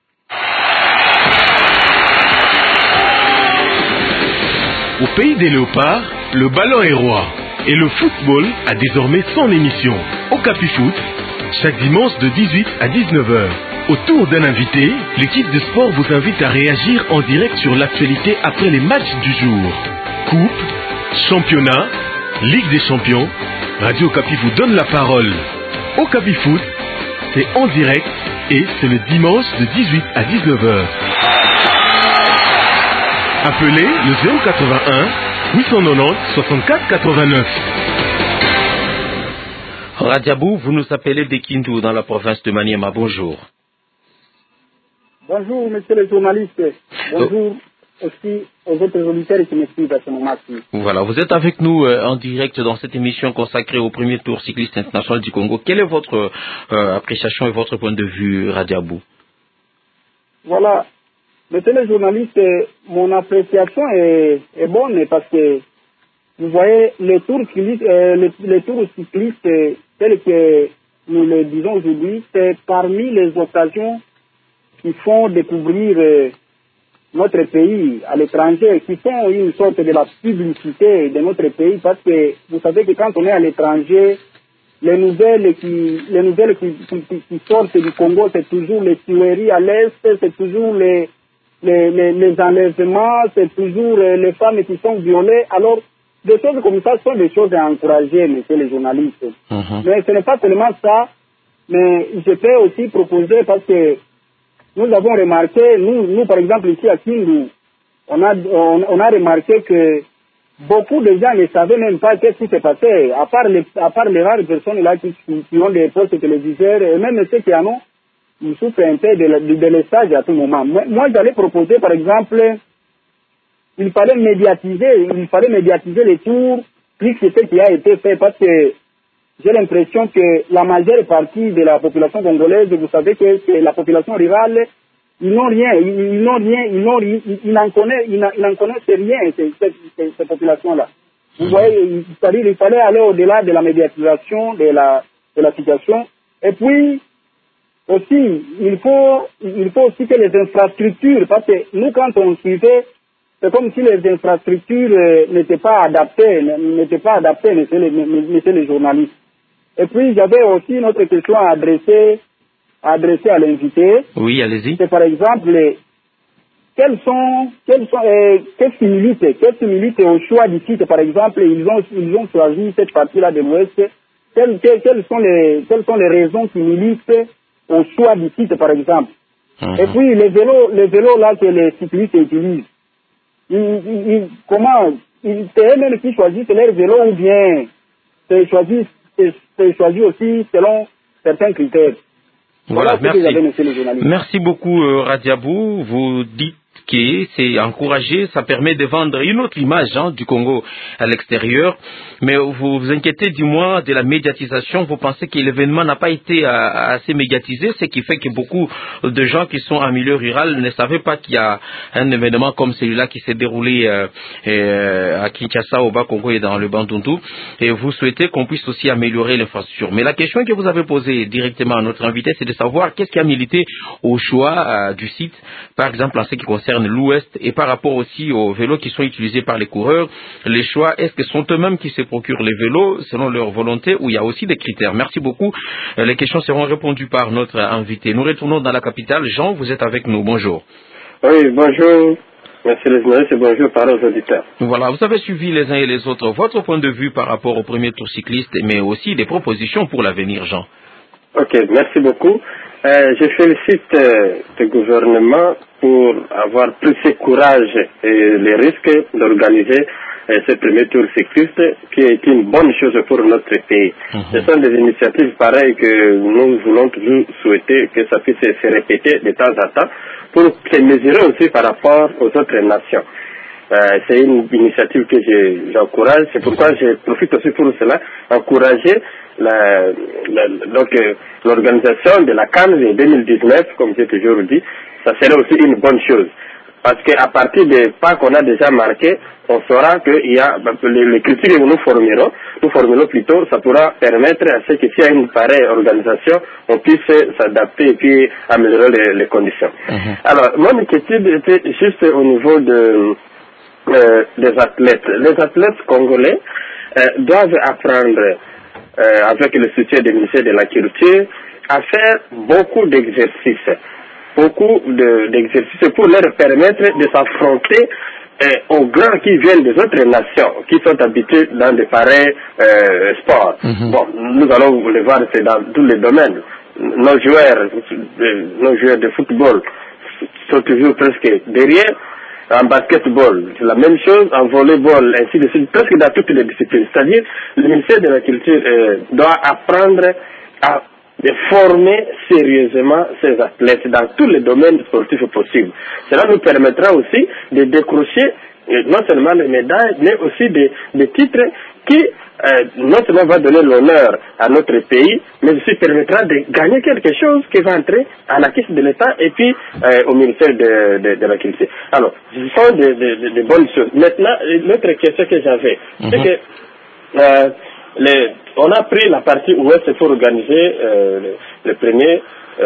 Au pays des léopards, le ballon est roi et le football a désormais son émission. Au Capifoot, chaque dimanche de 18 à 19h. Autour d'un invité, l'équipe de sport vous invite à réagir en direct sur l'actualité après les matchs du jour. Coupe, championnat, Ligue des champions, Radio Capi vous donne la parole. Au Capifoot, c'est en direct et c'est le dimanche de 18 à 19h. Appelez le 081 890 64 89. Radjabou, vous nous appelez de Kindu dans la province de Maniema. Bonjour. Bonjour, monsieur le journaliste. Bonjour aussi aux autres auditeurs qui me suivent à ce moment-ci. Voilà, vous êtes avec nous en direct dans cette émission consacrée au premier tour cycliste international du Congo. Quelle est votre appréciation et votre point de vue, Radjabou? Voilà. Monsieur le journaliste, mon appréciation est bonne parce que vous voyez les tours cyclistes tels que nous le disons aujourd'hui, c'est parmi les occasions qui font découvrir notre pays à l'étranger, qui font une sorte de la publicité de notre pays, parce que vous savez que quand on est à l'étranger, les nouvelles qui sortent du Congo, c'est toujours les tueries à l'est, c'est toujours les enlèvements, c'est toujours les femmes qui sont violées. Alors, des choses comme ça sont des choses à encourager, monsieur les journalistes. Mais ce n'est pas seulement ça, mais je peux aussi proposer, parce que nous avons remarqué, nous par exemple ici à Kindu, on a remarqué que beaucoup de gens ne savaient même pas qu'est-ce qui s'est passé, à part les rares personnes là qui ont des postes téléviseurs, et même ceux qui en ont, ils souffrent un peu de l'estage à tout moment. Moi, j'allais proposer, par exemple, il fallait médiatiser les tours, plus que ce qui a été fait, parce que j'ai l'impression que la majeure partie de la population congolaise, vous savez que la population rurale, ils n'en connaissent rien, ces populations-là. Vous voyez, c'est-à-dire il fallait aller au-delà de la médiatisation de la situation. Et puis, aussi, il faut aussi que les infrastructures, parce que nous, quand on suivait, c'est comme si les infrastructures n'étaient pas adaptées, messieurs les journalistes. Et puis, j'avais aussi une autre question à adresser à l'invité. Oui, allez-y. C'est par exemple, qu'est-ce qui milite au choix du site? Par exemple, ils ont choisi cette partie-là de l'Ouest. Quelles sont les raisons qui militent au choix du site, par exemple? Et puis, les vélos là que les cyclistes utilisent, c'est eux-mêmes qui choisissent leurs vélos, ou bien c'est choisi aussi selon certains critères? Voilà, merci. Merci beaucoup, Radjabou. Vous dites c'est encouragé, ça permet de vendre une autre image du Congo à l'extérieur. Mais vous vous inquiétez du moins de la médiatisation. Vous pensez que l'événement n'a pas été assez médiatisé, ce qui fait que beaucoup de gens qui sont en milieu rural ne savaient pas qu'il y a un événement comme celui-là qui s'est déroulé à Kinshasa, au Bas-Congo et dans le Bandundu. Et vous souhaitez qu'on puisse aussi améliorer l'infrastructure. Mais la question que vous avez posée directement à notre invité, c'est de savoir qu'est-ce qui a milité au choix du site, par exemple en ce qui concerne l'Ouest et par rapport aussi aux vélos qui sont utilisés par les coureurs. Les choix, est-ce que sont eux-mêmes qui se procurent les vélos selon leur volonté ou il y a aussi des critères? Merci beaucoup. Les questions seront répondues par notre invité. Nous retournons dans la capitale. Jean, vous êtes avec nous. Bonjour. Oui, bonjour. Merci les journalistes et bonjour par aux auditeurs. Voilà, vous avez suivi les uns et les autres votre point de vue par rapport au premier tour cycliste, mais aussi des propositions pour l'avenir, Jean. Ok, merci beaucoup. Je félicite le gouvernement pour avoir pris ce courage et les risques d'organiser ce premier tour cycliste qui est une bonne chose pour notre pays. Ce sont des initiatives pareilles que nous voulons toujours souhaiter que ça puisse se répéter de temps en temps pour se mesurer aussi par rapport aux autres nations. C'est une initiative que j'encourage, c'est pourquoi je profite aussi pour cela, encourager l'organisation de la CAN de 2019, comme j'ai toujours dit, ça serait aussi une bonne chose. Parce qu'à partir des pas qu'on a déjà marqués, on saura qu'il y a les critiques que nous formulerons plutôt, ça pourra permettre à ce que s'il y a une pareille organisation, on puisse s'adapter et puis améliorer les conditions. Alors, mon inquiétude était juste au niveau des athlètes. Les athlètes congolais doivent apprendre, avec le soutien du ministère de la Culture, à faire beaucoup d'exercices. D'exercices pour leur permettre de s'affronter aux grands qui viennent des autres nations, qui sont habitués dans de pareils sports. Bon, nous allons le voir, c'est dans tous les domaines. Nos joueurs de football sont toujours presque derrière. En basketball, c'est la même chose, en volleyball, ainsi de suite, presque dans toutes les disciplines. C'est-à-dire, le ministère de la Culture doit apprendre à former sérieusement ces athlètes dans tous les domaines sportifs possibles. Cela nous permettra aussi de décrocher non seulement les médailles, mais aussi des titres qui non seulement va donner l'honneur à notre pays, mais aussi permettra de gagner quelque chose qui va entrer à la caisse de l'État et puis au ministère de la Culture. Alors, ce sont des bonnes choses. Maintenant, l'autre question que j'avais, c'est que on a pris la partie ouest pour organiser le premier,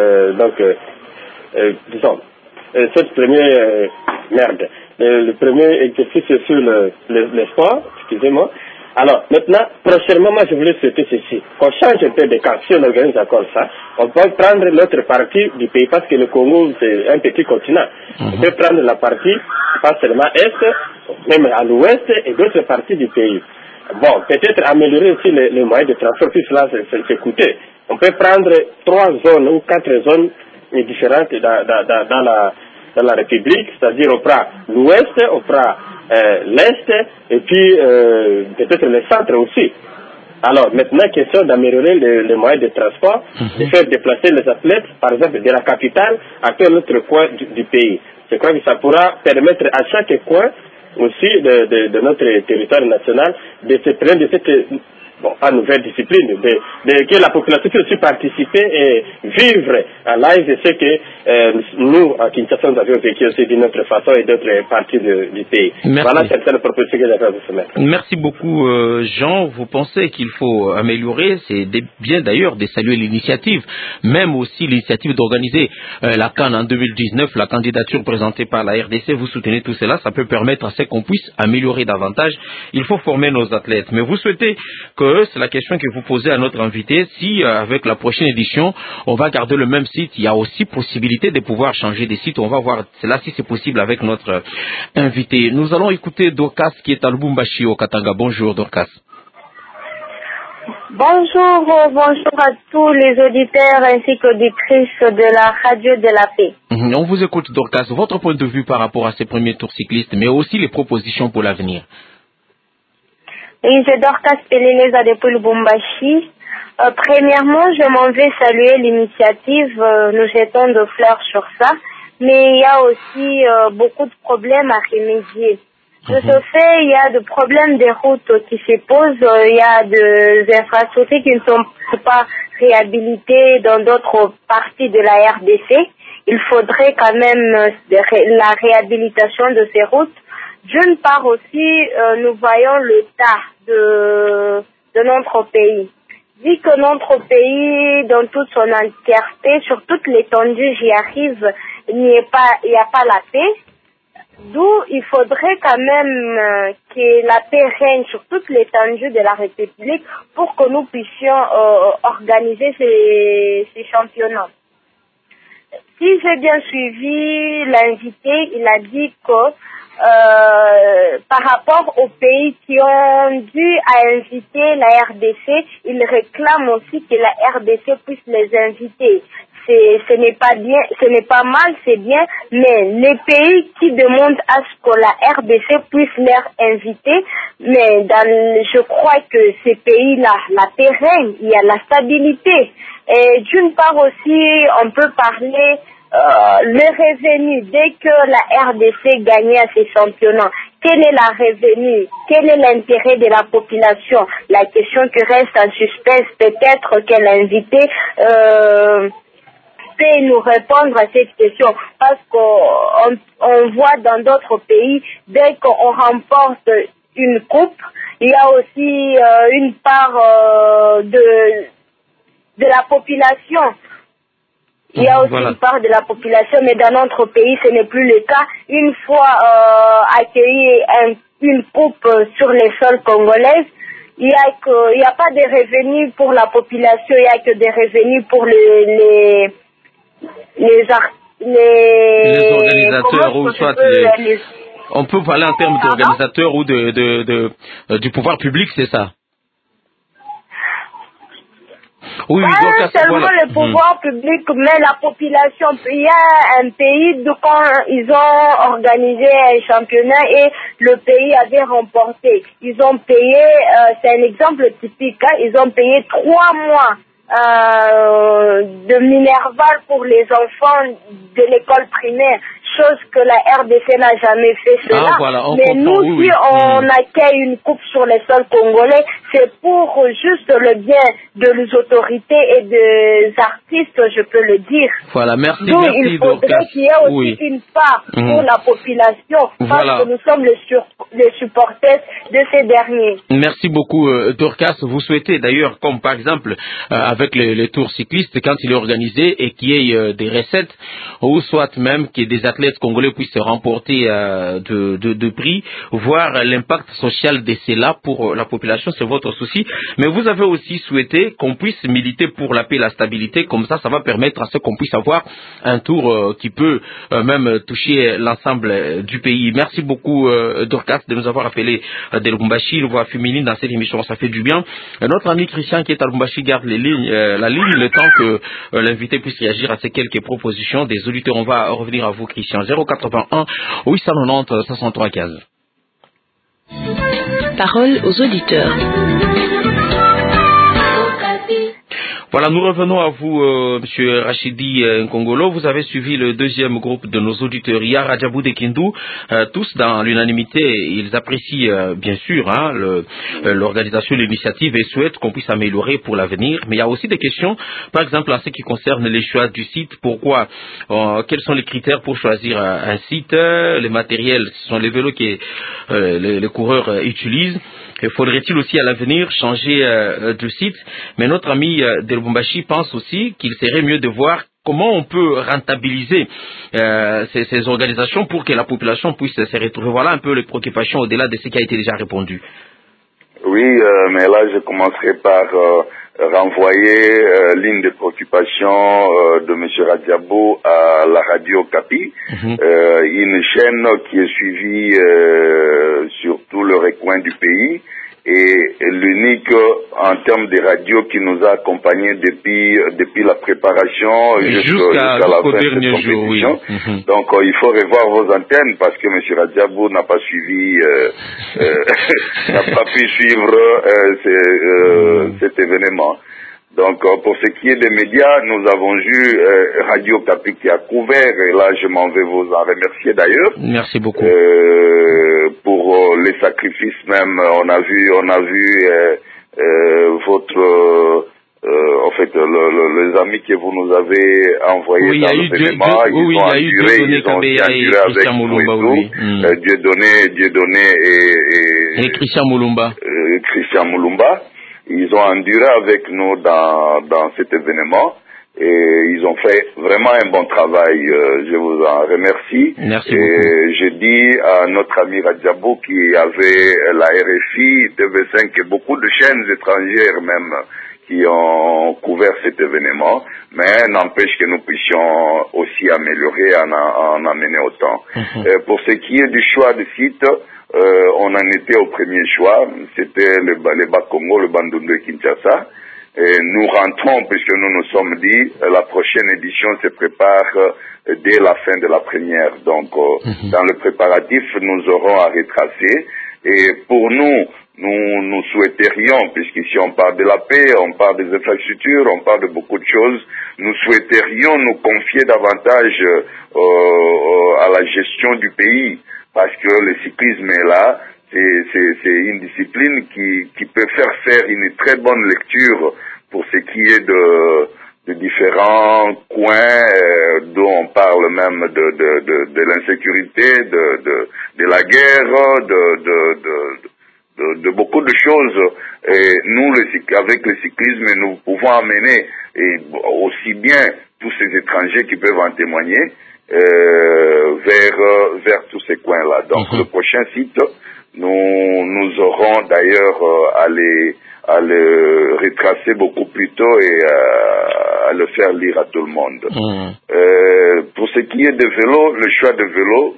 cette première le premier exercice sur le sport, excusez-moi. Alors, maintenant, prochainement, moi, je voulais souhaiter ceci. Qu'on change un peu de camp. Si on organise encore ça, on peut prendre l'autre partie du pays, parce que le Congo, c'est un petit continent. On peut prendre la partie, pas seulement est, même à l'ouest, et d'autres parties du pays. Bon, peut-être améliorer aussi les moyens de transport, puis cela, c'est coûteux. On peut prendre 3 zones ou 4 zones différentes dans la République, c'est-à-dire on prend l'ouest, on prend l'est, et puis peut-être le centre aussi. Alors, maintenant, question d'améliorer les moyens de transport, de faire déplacer les athlètes, par exemple, de la capitale à tel autre coin du pays. Je crois que ça pourra permettre à chaque coin aussi de notre territoire national de se prendre de cette nouvelle discipline, que la population puisse aussi participer et vivre à live de ce que nous, à Kinshasa, nous avions vécu aussi d'une autre façon et d'autres parties du pays. Merci. Voilà certaines propositions que j'avais à vous soumettre. Merci beaucoup, Jean. Vous pensez qu'il faut améliorer, c'est bien d'ailleurs de saluer l'initiative, même aussi l'initiative d'organiser la CAN en 2019, la candidature présentée par la RDC, vous soutenez tout cela, ça peut permettre à ce qu'on puisse améliorer davantage. Il faut former nos athlètes. Mais vous souhaitez que, c'est la question que vous posez à notre invité, si avec la prochaine édition, on va garder le même site, il y a aussi possibilité de pouvoir changer de site. On va voir cela si c'est possible avec notre invité. Nous allons écouter Dorcas qui est à Lubumbashi au Katanga. Bonjour Dorcas. Bonjour à tous les auditeurs ainsi qu'auditrices de la radio de la paix. On vous écoute Dorcas, votre point de vue par rapport à ces premiers tours cyclistes, mais aussi les propositions pour l'avenir. Oui, c'est Dorcas Peleleza depuis Lubumbashi. Premièrement, je m'en vais saluer l'initiative, nous jetons de fleurs sur ça. mais il y a aussi beaucoup de problèmes à remédier. De ce fait, il y a des problèmes des routes qui se posent, il y a des infrastructures qui ne sont pas réhabilitées dans d'autres parties de la RDC. Il faudrait quand même la réhabilitation de ces routes. D'une part aussi, nous voyons l'état de notre pays. Vu que notre pays, dans toute son entièreté, sur toute l'étendue, j'y arrive, il n'y a pas la paix. D'où il faudrait quand même que la paix règne sur toute l'étendue de la République pour que nous puissions organiser ces championnats. Si j'ai bien suivi l'invité, il a dit que par rapport aux pays qui ont dû inviter la RDC, il réclame aussi que la RDC puisse les inviter. Ce n'est pas bien, ce n'est pas mal, c'est bien, mais les pays qui demandent à ce que la RDC puisse les inviter, mais je crois que ces pays-là, la paix règne, il y a la stabilité. Et d'une part aussi, on peut parler le revenu, dès que la RDC gagnait à ces championnats, quel est la revenu, quel est l'intérêt de la population? La question qui reste en suspense, peut-être que l'invité peut nous répondre à cette question, parce qu'on voit dans d'autres pays, dès qu'on remporte une coupe, il y a aussi une part de la population. Il y a aussi une part de la population, mais dans notre pays, ce n'est plus le cas. Une fois accueilli une coupe sur les sols congolais, il y a pas de revenus pour la population, il y a que des revenus pour les organisateurs ou soit on peut parler en termes d'organisateurs ou du pouvoir public, c'est ça? Oui, pas seulement le pouvoir public, mais la population. Il y a un pays quand ils ont organisé un championnat et le pays avait remporté. Ils ont payé, c'est un exemple typique, ils ont payé 3 mois de Minerval pour les enfants de l'école primaire, chose que la RDC n'a jamais fait cela. Mais nous, si on accueille une coupe sur les sols congolais, c'est pour juste le bien de autorités et des artistes, je peux le dire. Voilà, merci. Donc, il faudrait qu'il y ait aussi une part pour la population, parce que nous sommes les supporters de ces derniers. Merci beaucoup, Dorcas. Vous souhaitez d'ailleurs, comme par exemple avec les tours cyclistes, quand il est organisé et qu'il y ait des recettes, ou soit même que des athlètes congolais puissent remporter de prix, voir l'impact social de cela pour la population, c'est votre souci. Mais vous avez aussi souhaité qu'on puisse militer pour la paix et la stabilité, comme ça va permettre à ce qu'on puisse avoir un tour qui peut même toucher l'ensemble du pays. Merci beaucoup, Dorcas, de nous avoir appelé de Lubumbashi, le voix féminine dans cette émission, ça fait du bien. Notre ami Christian qui est à Lubumbashi garde la ligne, le temps que l'invité puisse réagir à ces quelques propositions des auditeurs. On va revenir à vous, Christian. 081 890 63 15. Parole aux auditeurs. Voilà, nous revenons à vous, Monsieur Rachidi Nkongolo. Vous avez suivi le deuxième groupe de nos auditeurs, Yara Djabou de Kindu. Tous dans l'unanimité, ils apprécient bien sûr l'organisation, l'initiative et souhaitent qu'on puisse améliorer pour l'avenir. Mais il y a aussi des questions, par exemple en ce qui concerne les choix du site. Pourquoi quels sont les critères pour choisir un site? Les matériels, ce sont les vélos que les coureurs utilisent. Faudrait-il aussi à l'avenir changer de site? Mais notre ami de Lubumbashi pense aussi qu'il serait mieux de voir comment on peut rentabiliser ces organisations pour que la population puisse se retrouver. Voilà un peu les préoccupations au-delà de ce qui a été déjà répondu. Oui, mais là je commencerai par renvoyer ligne de préoccupation de M. Radiabo à la radio Capi, une chaîne qui est suivie sur tout le recoin du pays et l'unique en termes de radio qui nous a accompagnés depuis la préparation jusqu'à la fin de cette compétition. Oui. Donc il faut revoir vos antennes parce que M. Radiabo n'a pas suivi, n'a pas pu suivre cet événement. Donc, pour ce qui est des médias, nous avons eu Radio Capi qui a couvert, et là, je m'en vais vous en remercier d'ailleurs. Merci beaucoup. Pour les sacrifices même, on a vu votre... en fait, les amis que vous nous avez envoyés dans l'événement, ils ont enduré avec nous et tout. Dieudonné et Christian Moulumba. Christian Moulumba. Ils ont enduré avec nous dans cet événement et ils ont fait vraiment un bon travail. Je vous en remercie. Merci et beaucoup. Je dis à notre ami Radjabou qui avait la RFI, TV5 et beaucoup de chaînes étrangères même qui ont couvert cet événement, mais n'empêche que nous puissions aussi améliorer, en amener autant. Pour ce qui est du choix de site, on en était au premier choix, c'était le Bas-Congo, le Bandundu et Kinshasa. Et nous rentrons, puisque nous nous sommes dit, la prochaine édition se prépare dès la fin de la première. Donc, dans le préparatif, nous aurons à retracer. Et pour nous souhaiterions, puisqu'ici on parle de la paix, on parle des infrastructures, on parle de beaucoup de choses, nous souhaiterions nous confier davantage à la gestion du pays, parce que le cyclisme est là, c'est une discipline qui peut faire une très bonne lecture pour ce qui est de différents coins dont on parle même de l'insécurité, de la guerre, de beaucoup de choses. Et nous, avec le cyclisme, nous pouvons amener aussi bien tous ces étrangers qui peuvent en témoigner vers tous ces coins-là. Donc le prochain site, nous aurons d'ailleurs à le retracer beaucoup plus tôt et à le faire lire à tout le monde. Pour ce qui est de vélo, le choix de vélo,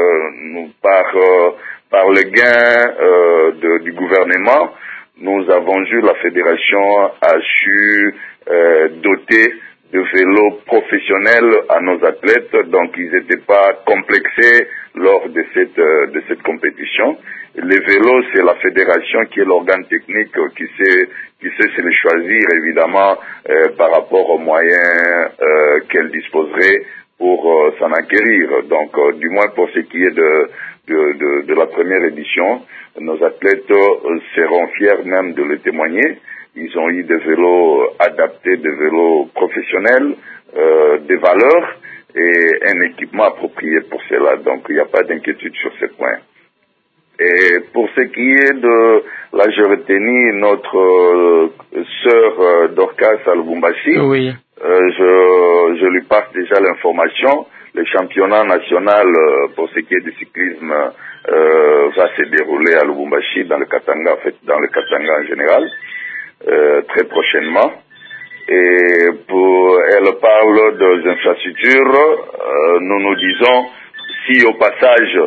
par le gain du gouvernement, nous avons eu, la fédération a su doter de vélos professionnels à nos athlètes, donc ils n'étaient pas complexés lors de cette compétition. Les vélos, c'est la fédération qui est l'organe technique qui sait se les choisir, évidemment, par rapport aux moyens qu'elle disposerait pour s'en acquérir. Donc, du moins pour ce qui est de la première édition, nos athlètes seront fiers même de le témoigner. Ils ont eu des vélos adaptés, des vélos professionnels, des valeurs et un équipement approprié pour cela. Donc, il n'y a pas d'inquiétude sur ce point. Et pour ce qui est de, là j'ai retenu notre sœur Dorcas à Lubumbashi. Oui. Je lui passe déjà l'information. Le championnat national pour ce qui est du cyclisme va se dérouler à Lubumbashi, dans le Katanga, en fait, dans le Katanga en général, très prochainement. Et elle parle des infrastructures. Nous disons, si au passage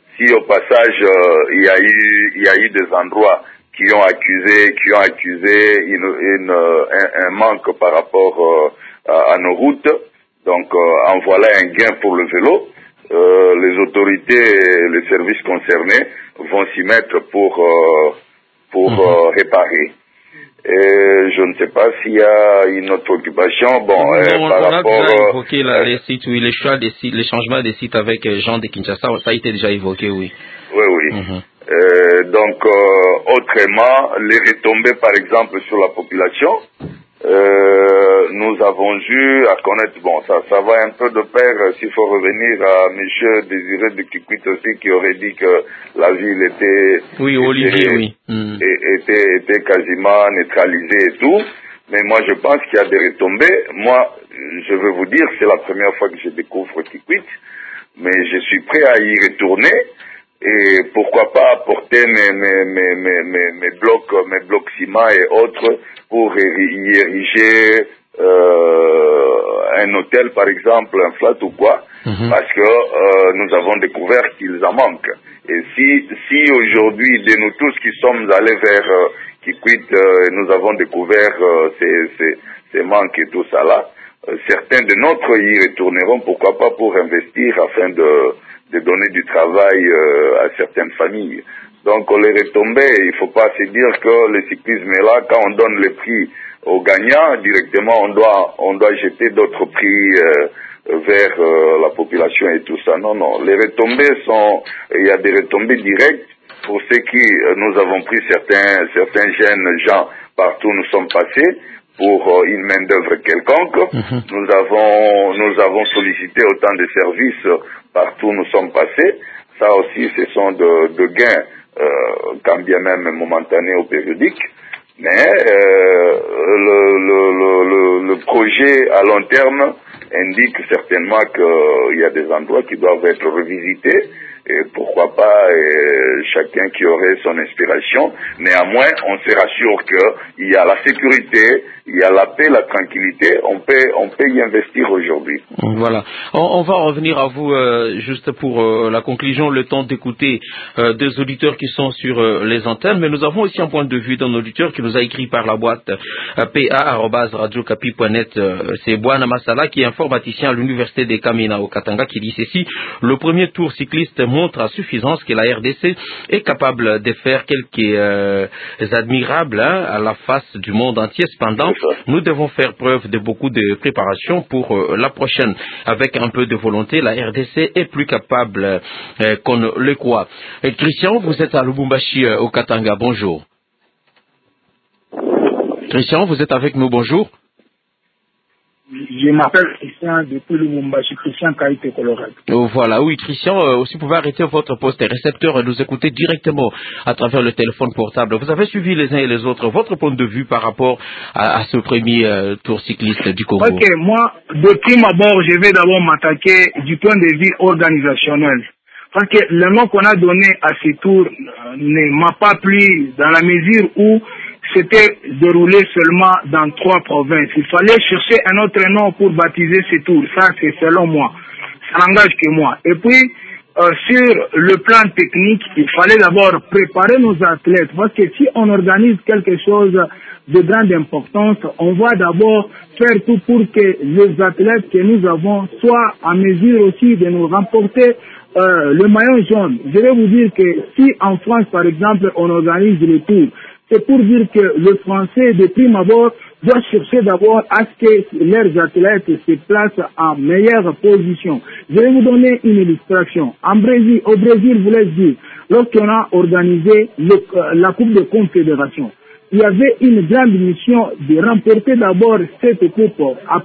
il y a eu des endroits qui ont accusé un manque par rapport à nos routes, donc en voilà un gain pour le vélo. Les autorités et les services concernés vont s'y mettre pour réparer. Et je ne sais pas s'il y a une autre occupation. Bon, on par a rapport déjà évoqué les sites, oui, les choix des sites, les changements des sites avec Jean de Kinshasa, ça a été déjà évoqué, oui. Oui. Donc, autrement, les retombées, par exemple, sur la population, nous avons eu à connaître, bon, ça va un peu de pair, s'il faut revenir à M. Désiré de Kikwit aussi, qui aurait dit que la ville était... Oui, Olivier, oui. Était quasiment neutralisée et tout. Mais moi, je pense qu'il y a des retombées. Moi, je veux vous dire, c'est la première fois que je découvre Kikwit, mais je suis prêt à y retourner. Et pourquoi pas apporter mes blocs ciment et autres pour y ériger un hôtel, par exemple, un flat ou quoi, parce que nous avons découvert qu'ils en manquent. Et si aujourd'hui, de nous tous qui sommes allés vers Kikwit, nous avons découvert ces manques et tout ça là, certains de nôtres y retourneront, pourquoi pas, pour investir afin de donner du travail à certaines familles. Donc les retombées, il ne faut pas se dire que le cyclisme est là. Quand on donne le prix aux gagnants, directement on doit jeter d'autres prix vers la population et tout ça. Non, non. Les retombées il y a des retombées directes pour ceux qui nous avons pris certains jeunes gens partout où nous sommes passés pour une main d'œuvre quelconque. Nous avons sollicité autant de services partout où nous sommes passés. Ça aussi, ce sont de gains, quand bien même momentanés ou périodiques. Mais le projet à long terme indique certainement qu'il y a des endroits qui doivent être revisités. Et pourquoi pas chacun qui aurait son inspiration. Néanmoins, on se rassure qu'il y a la sécurité, il y a la paix, la tranquillité. On peut y investir aujourd'hui. Voilà. On va revenir à vous juste pour la conclusion, le temps d'écouter des auditeurs qui sont sur les antennes. Mais nous avons aussi un point de vue d'un auditeur qui nous a écrit par la boîte pa@radiocapi.net. C'est Bouana Massala, qui est informaticien à l'université de Kamina au Katanga, qui dit ceci: le premier tour cycliste montre à suffisance que la RDC est capable de faire quelques admirables à la face du monde entier. Cependant, nous devons faire preuve de beaucoup de préparation pour la prochaine. Avec un peu de volonté, la RDC est plus capable qu'on ne le croit. Christian, vous êtes à Lubumbashi au Katanga. Bonjour. Christian, vous êtes avec nous. Bonjour. Je m'appelle Christian depuis Lubumbashi, Christian Kaïté Colorado. Oh, voilà, oui, Christian, si vous pouvez arrêter votre poste récepteur et nous écouter directement à travers le téléphone portable. Vous avez suivi les uns et les autres votre point de vue par rapport à ce premier tour cycliste du Congo. Ok, moi, de prime abord, je vais d'abord m'attaquer du point de vue organisationnel. Parce que le nom qu'on a donné à ce tour ne m'a pas plu dans la mesure où c'était déroulé seulement dans 3 provinces. Il fallait chercher un autre nom pour baptiser ce tour. Ça, c'est selon moi. Ça n'engage que moi. Et puis, sur le plan technique, il fallait d'abord préparer nos athlètes. Parce que si on organise quelque chose de grande importance, on va d'abord faire tout pour que les athlètes que nous avons soient en mesure aussi de nous remporter le maillot jaune. Je vais vous dire que si en France, par exemple, on organise le tour, c'est pour dire que le Français, de prime abord, doit chercher d'abord à ce que leurs athlètes se placent en meilleure position. Je vais vous donner une illustration. Au Brésil, vous laisse dire, lorsqu'on a organisé la Coupe de Confédération, il y avait une grande mission de remporter d'abord cette coupe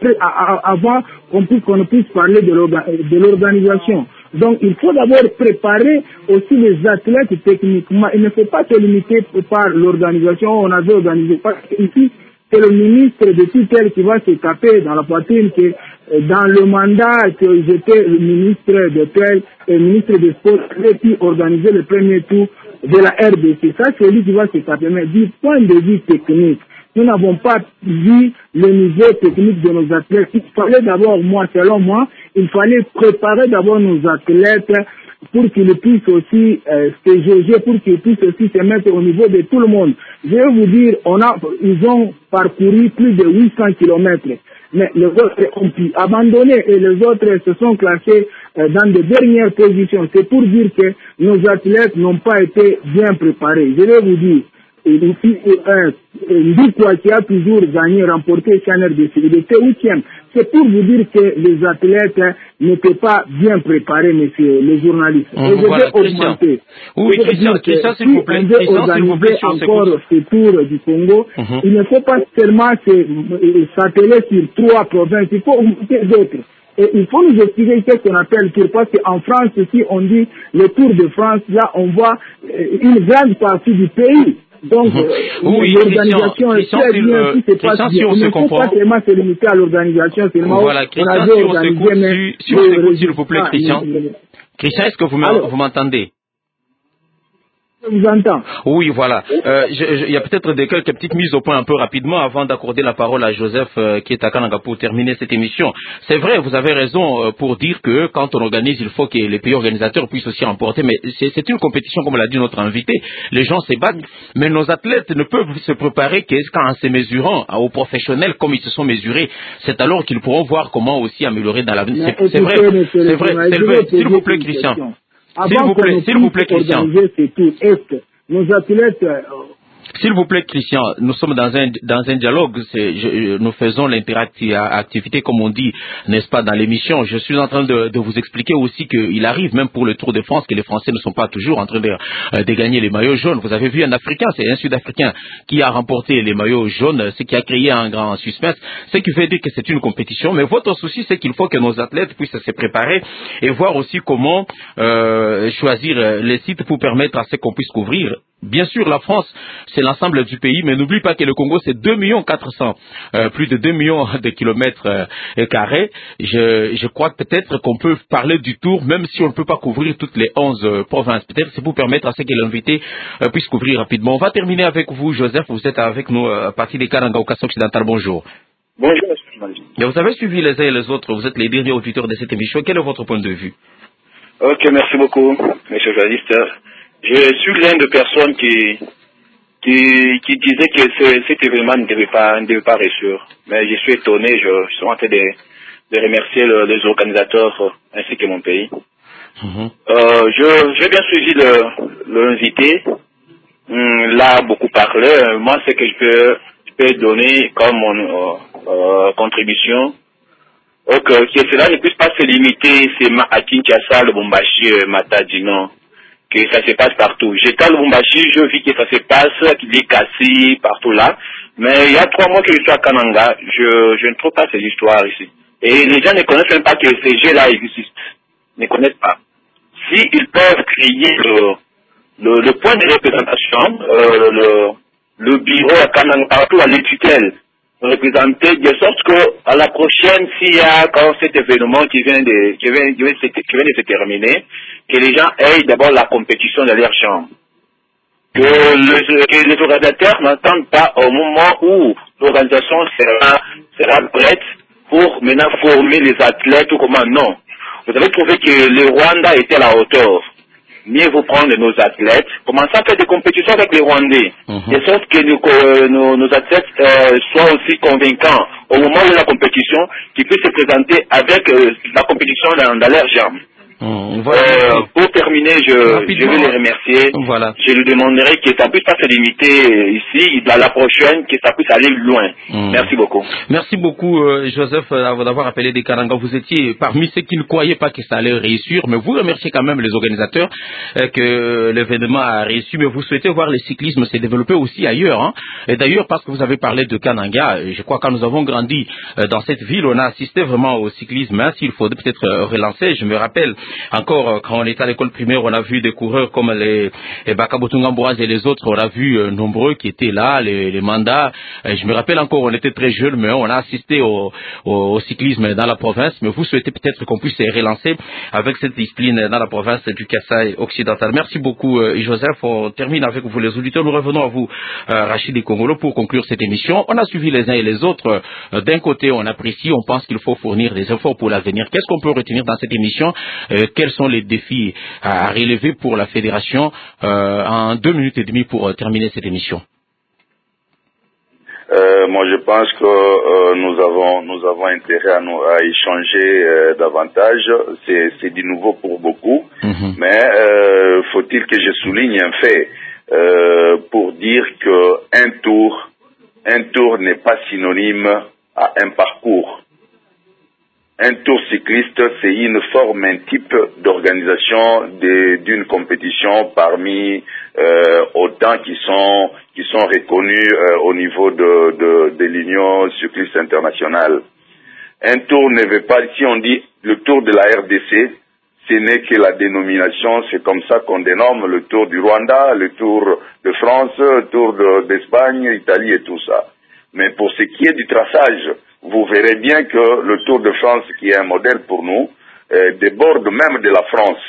avant qu'on ne puisse parler de l'organisation. Donc, il faut d'abord préparer aussi les athlètes techniquement. Il ne faut pas se limiter par l'organisation. On avait organisé. Parce qu'ici, c'est le ministre de tutelle qui va se taper dans la poitrine que dans le mandat que j'étais le ministre de tutelle et ministre des Sports, qui organisait le premier tour de la RDC. Ça, c'est lui qui va se taper. Mais du point de vue technique, nous n'avons pas vu le niveau technique de nos athlètes. Il fallait d'abord, selon moi, il fallait préparer d'abord nos athlètes pour qu'ils puissent aussi se jauger, pour qu'ils puissent aussi se mettre au niveau de tout le monde. Je vais vous dire, ils ont parcouru plus de 800 kilomètres. Mais les autres ont pu abandonner et les autres se sont classés dans de dernières positions. C'est pour dire que nos athlètes n'ont pas été bien préparés. Je vais vous dire, Ndikwa qui a toujours gagné, remporté CNRDC, il était 8e. C'est pour vous dire que les athlètes n'étaient pas bien préparés, messieurs les journalistes. Et je vais augmenter. Oui, Christian, s'il vous plaît. Encore ce tour du Congo, il ne faut pas seulement s'atteler sur 3 provinces, il faut augmenter d'autres. Et il faut nous expliquer ce qu'on appelle tour, parce qu'en France, ici, on dit le Tour de France, là, on voit une grande partie du pays. Donc, l'organisation est très bien, si c'est pas bien. Il ne faut pas seulement se limiter à l'organisation, seulement voilà, Christian, si on s'écoute, s'il vous plaît, Christian. Christian, est-ce que vous m'entendez? Je vous entends. Oui, voilà. Il y a peut-être quelques petites mises au point un peu rapidement avant d'accorder la parole à Joseph qui est à Kananga pour terminer cette émission. C'est vrai, vous avez raison pour dire que quand on organise, il faut que les pays organisateurs puissent aussi remporter. Mais c'est une compétition, comme l'a dit notre invité. Les gens se battent, mais nos athlètes ne peuvent se préparer qu'en se mesurant aux professionnels comme ils se sont mesurés. C'est alors qu'ils pourront voir comment aussi améliorer dans l'avenir. C'est vrai. S'il vous plaît, Christian. Avant qu'on puisse organiser ces tours, nos athlètes S'il vous plaît, Christian, nous sommes dans un dialogue. Nous faisons l'interactivité, comme on dit, n'est-ce pas, dans l'émission. Je suis en train de vous expliquer aussi qu'il arrive, même pour le Tour de France, que les Français ne sont pas toujours en train de gagner les maillots jaunes. Vous avez vu un Africain, c'est un Sud-Africain qui a remporté les maillots jaunes, ce qui a créé un grand suspense, ce qui veut dire que c'est une compétition. Mais votre souci, c'est qu'il faut que nos athlètes puissent se préparer et voir aussi comment choisir les sites pour permettre à ce qu'on puisse couvrir. Bien sûr, la France, c'est l'ensemble du pays, mais n'oublie pas que le Congo, c'est 2,4 millions, plus de 2 millions de kilomètres carrés. Je crois peut-être qu'on peut parler du tour, même si on ne peut pas couvrir toutes les 11 provinces. Peut-être c'est pour permettre à ce que l'invité puisse couvrir rapidement. On va terminer avec vous, Joseph. Vous êtes avec nous à partir des Kananga au Kassai occidental. Bonjour. Bonjour, monsieur journaliste. Vous avez suivi les uns et les autres. Vous êtes les derniers auditeurs de cette émission. Quel est votre point de vue? Ok, merci beaucoup, monsieur journaliste. Je suis l'un de personnes qui disait que cet événement ne devait pas réussir. Mais je suis étonné, je suis en train de remercier les organisateurs ainsi que mon pays. J'ai bien suivi l'invité. Là, beaucoup parlé. Moi, ce que je peux donner comme mon contribution, que cela ne puisse pas se limiter seulement à Kinshasa, Lubumbashi, Matadi, non. Que ça se passe partout. J'étais à Lubumbashi, je vis que ça se passe, qu'il est cassé partout là. Mais il y a 3 mois que je suis à Kananga, je ne trouve pas ces histoires ici. Et les gens ne connaissent même pas que ces jeux-là existent. Ne connaissent pas. S'ils peuvent créer le point de représentation, le bureau à Kananga, partout à l'intitulé, représenter de sorte que à la prochaine, s'il y a quand cet événement qui vient de se terminer, que les gens aient d'abord la compétition dans leur chambre. Que les organisateurs n'entendent pas au moment où l'organisation sera prête pour maintenant former les athlètes ou comment. Non. Vous avez trouvé que le Rwanda était à la hauteur. Mieux vous prendre nos athlètes, commencer à faire des compétitions avec les Rwandais, de sorte que nos athlètes soient aussi convaincants au moment de la compétition, qu'ils puissent se présenter avec la compétition dans leur jambes. Pour terminer, je vais les remercier. Voilà. Je lui demanderai que ça puisse pas se limiter ici, dans la prochaine, que ça puisse aller loin. Merci beaucoup. Merci beaucoup, Joseph, d'avoir appelé des Kananga. Vous étiez parmi ceux qui ne croyaient pas que ça allait réussir, mais vous remerciez quand même les organisateurs que l'événement a réussi, mais vous souhaitez voir le cyclisme se développer aussi ailleurs. Hein. Et d'ailleurs, parce que vous avez parlé de Kananga, je crois que quand nous avons grandi dans cette ville, on a assisté vraiment au cyclisme. Hein, s'il faudrait peut-être relancer, je me rappelle encore quand on était à l'école primaire, on a vu des coureurs comme les Bakabotunga Ambroise et les autres, on a vu nombreux qui étaient là, les mandats. Je me rappelle encore, on était très jeunes, mais on a assisté au cyclisme dans la province. Mais vous souhaitez peut-être qu'on puisse relancer avec cette discipline dans la province du Kassai occidental. Merci beaucoup, Joseph. On termine avec vous les auditeurs. Nous revenons à vous, Rachid et Congolo, pour conclure cette émission. On a suivi les uns et les autres. D'un côté, on apprécie, on pense qu'il faut fournir des efforts pour l'avenir. Qu'est-ce qu'on peut retenir dans cette émission? Quels sont les défis à relever pour la fédération en 2 minutes et demie pour terminer cette émission? Moi, je pense que nous avons intérêt à échanger davantage. C'est du nouveau pour beaucoup, mais faut-il que je souligne un fait pour dire que un tour n'est pas synonyme à un parcours. Un tour cycliste, c'est une forme, un type d'organisation d'une compétition parmi autant qui sont reconnus au niveau de l'Union cycliste internationale. Un tour ne veut pas, si on dit le tour de la RDC, ce n'est que la dénomination, c'est comme ça qu'on dénomme le tour du Rwanda, le tour de France, le tour d'Espagne, Italie et tout ça. Mais pour ce qui est du traçage, vous verrez bien que le Tour de France, qui est un modèle pour nous, déborde même de la France.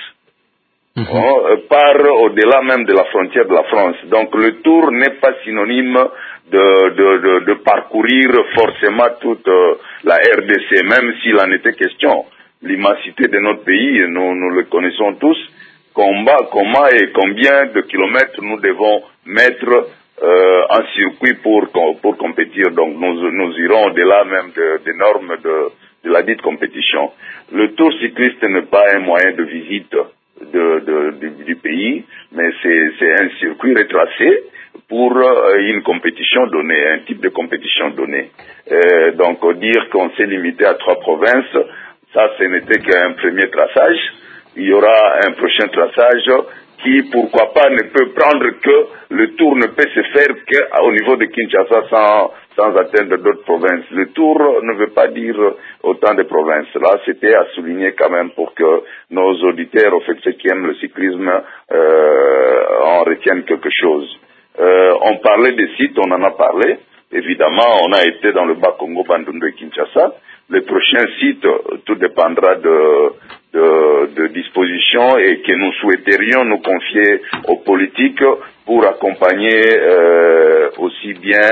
Part au-delà même de la frontière de la France. Donc le Tour n'est pas synonyme de parcourir forcément toute la RDC, même s'il en était question. L'immensité de notre pays, nous le connaissons tous. Comment et combien de kilomètres nous devons mettre en circuit pour compétir. Donc nous irons au-delà même des normes de la dite compétition. Le tour cycliste n'est pas un moyen de visite du pays, mais c'est un circuit retracé pour une compétition donnée, un type de compétition donnée. Donc dire qu'on s'est limité à 3 provinces, ça ce n'était qu'un premier traçage. Il y aura un prochain traçage qui, pourquoi pas, ne peut prendre que le tour ne peut se faire qu'au niveau de Kinshasa sans atteindre d'autres provinces. Le tour ne veut pas dire autant de provinces. Là, c'était à souligner quand même pour que nos auditeurs, au fait, ceux qui aiment le cyclisme, en retiennent quelque chose. On parlait des sites, on en a parlé. Évidemment, on a été dans le Bas-Congo, Bandundu et Kinshasa. Le prochain site, tout dépendra de dispositions et que nous souhaiterions nous confier aux politiques pour accompagner aussi bien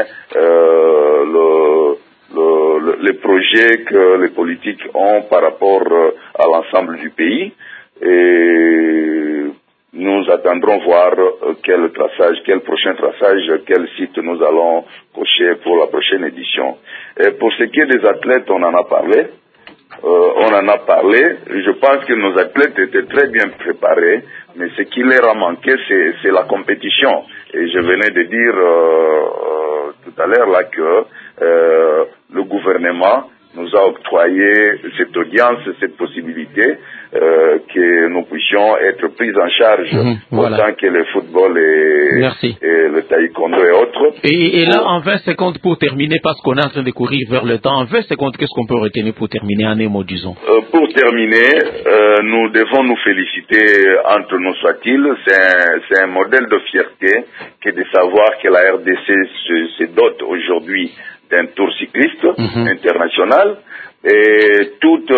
les projets que les politiques ont par rapport à l'ensemble du pays. Et nous attendrons voir quel prochain traçage, quel site nous allons cocher pour la prochaine édition. Et pour ce qui est des athlètes, on en a parlé. Je pense que nos athlètes étaient très bien préparés, mais ce qui leur a manqué, c'est la compétition. Et je venais de dire tout à l'heure là que le gouvernement nous a octroyé cette audience, cette possibilité que nous puissions être pris en charge autant que le football et le taekwondo et autres. Et là, en 20 secondes pour terminer, parce qu'on est en train de courir vers le temps, en 20 secondes, qu'est-ce qu'on peut retenir pour terminer en un mot, disons? Pour terminer, nous devons nous féliciter, entre nous soit-il, c'est un modèle de fierté que de savoir que la RDC se dote aujourd'hui d'un tour cycliste international. Et toutes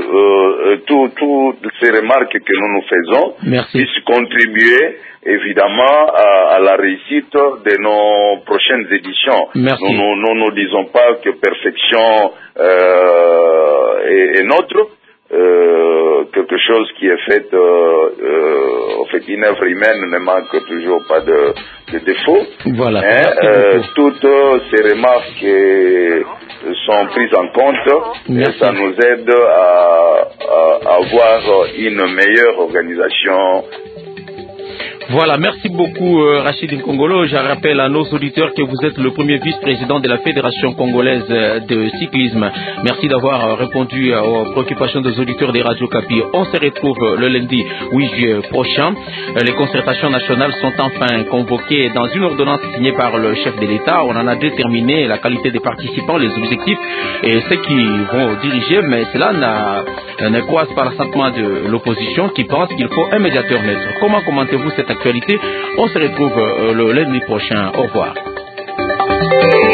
ces remarques que nous faisons puissent contribuer évidemment à la réussite de nos prochaines éditions. Nous ne disons pas que perfection est notre. Quelque chose qui est fait, une œuvre humaine ne manque toujours pas de défaut. Voilà. Toutes ces remarques sont prises en compte et ça nous aide à avoir une meilleure organisation. Voilà, merci beaucoup Rachid Nkongolo. Je rappelle à nos auditeurs que vous êtes le premier vice-président de la Fédération congolaise de cyclisme. Merci d'avoir répondu aux préoccupations des auditeurs des Radio Kapi. On se retrouve le lundi 8 juillet prochain. Les concertations nationales sont enfin convoquées dans une ordonnance signée par le chef de l'État. On en a déterminé la qualité des participants, les objectifs et ceux qui vont diriger, mais cela ne croise pas l'assentiment de l'opposition qui pense qu'il faut un médiateur neutre. Comment commentez-vous cette actualité? On se retrouve le lundi prochain. Au revoir.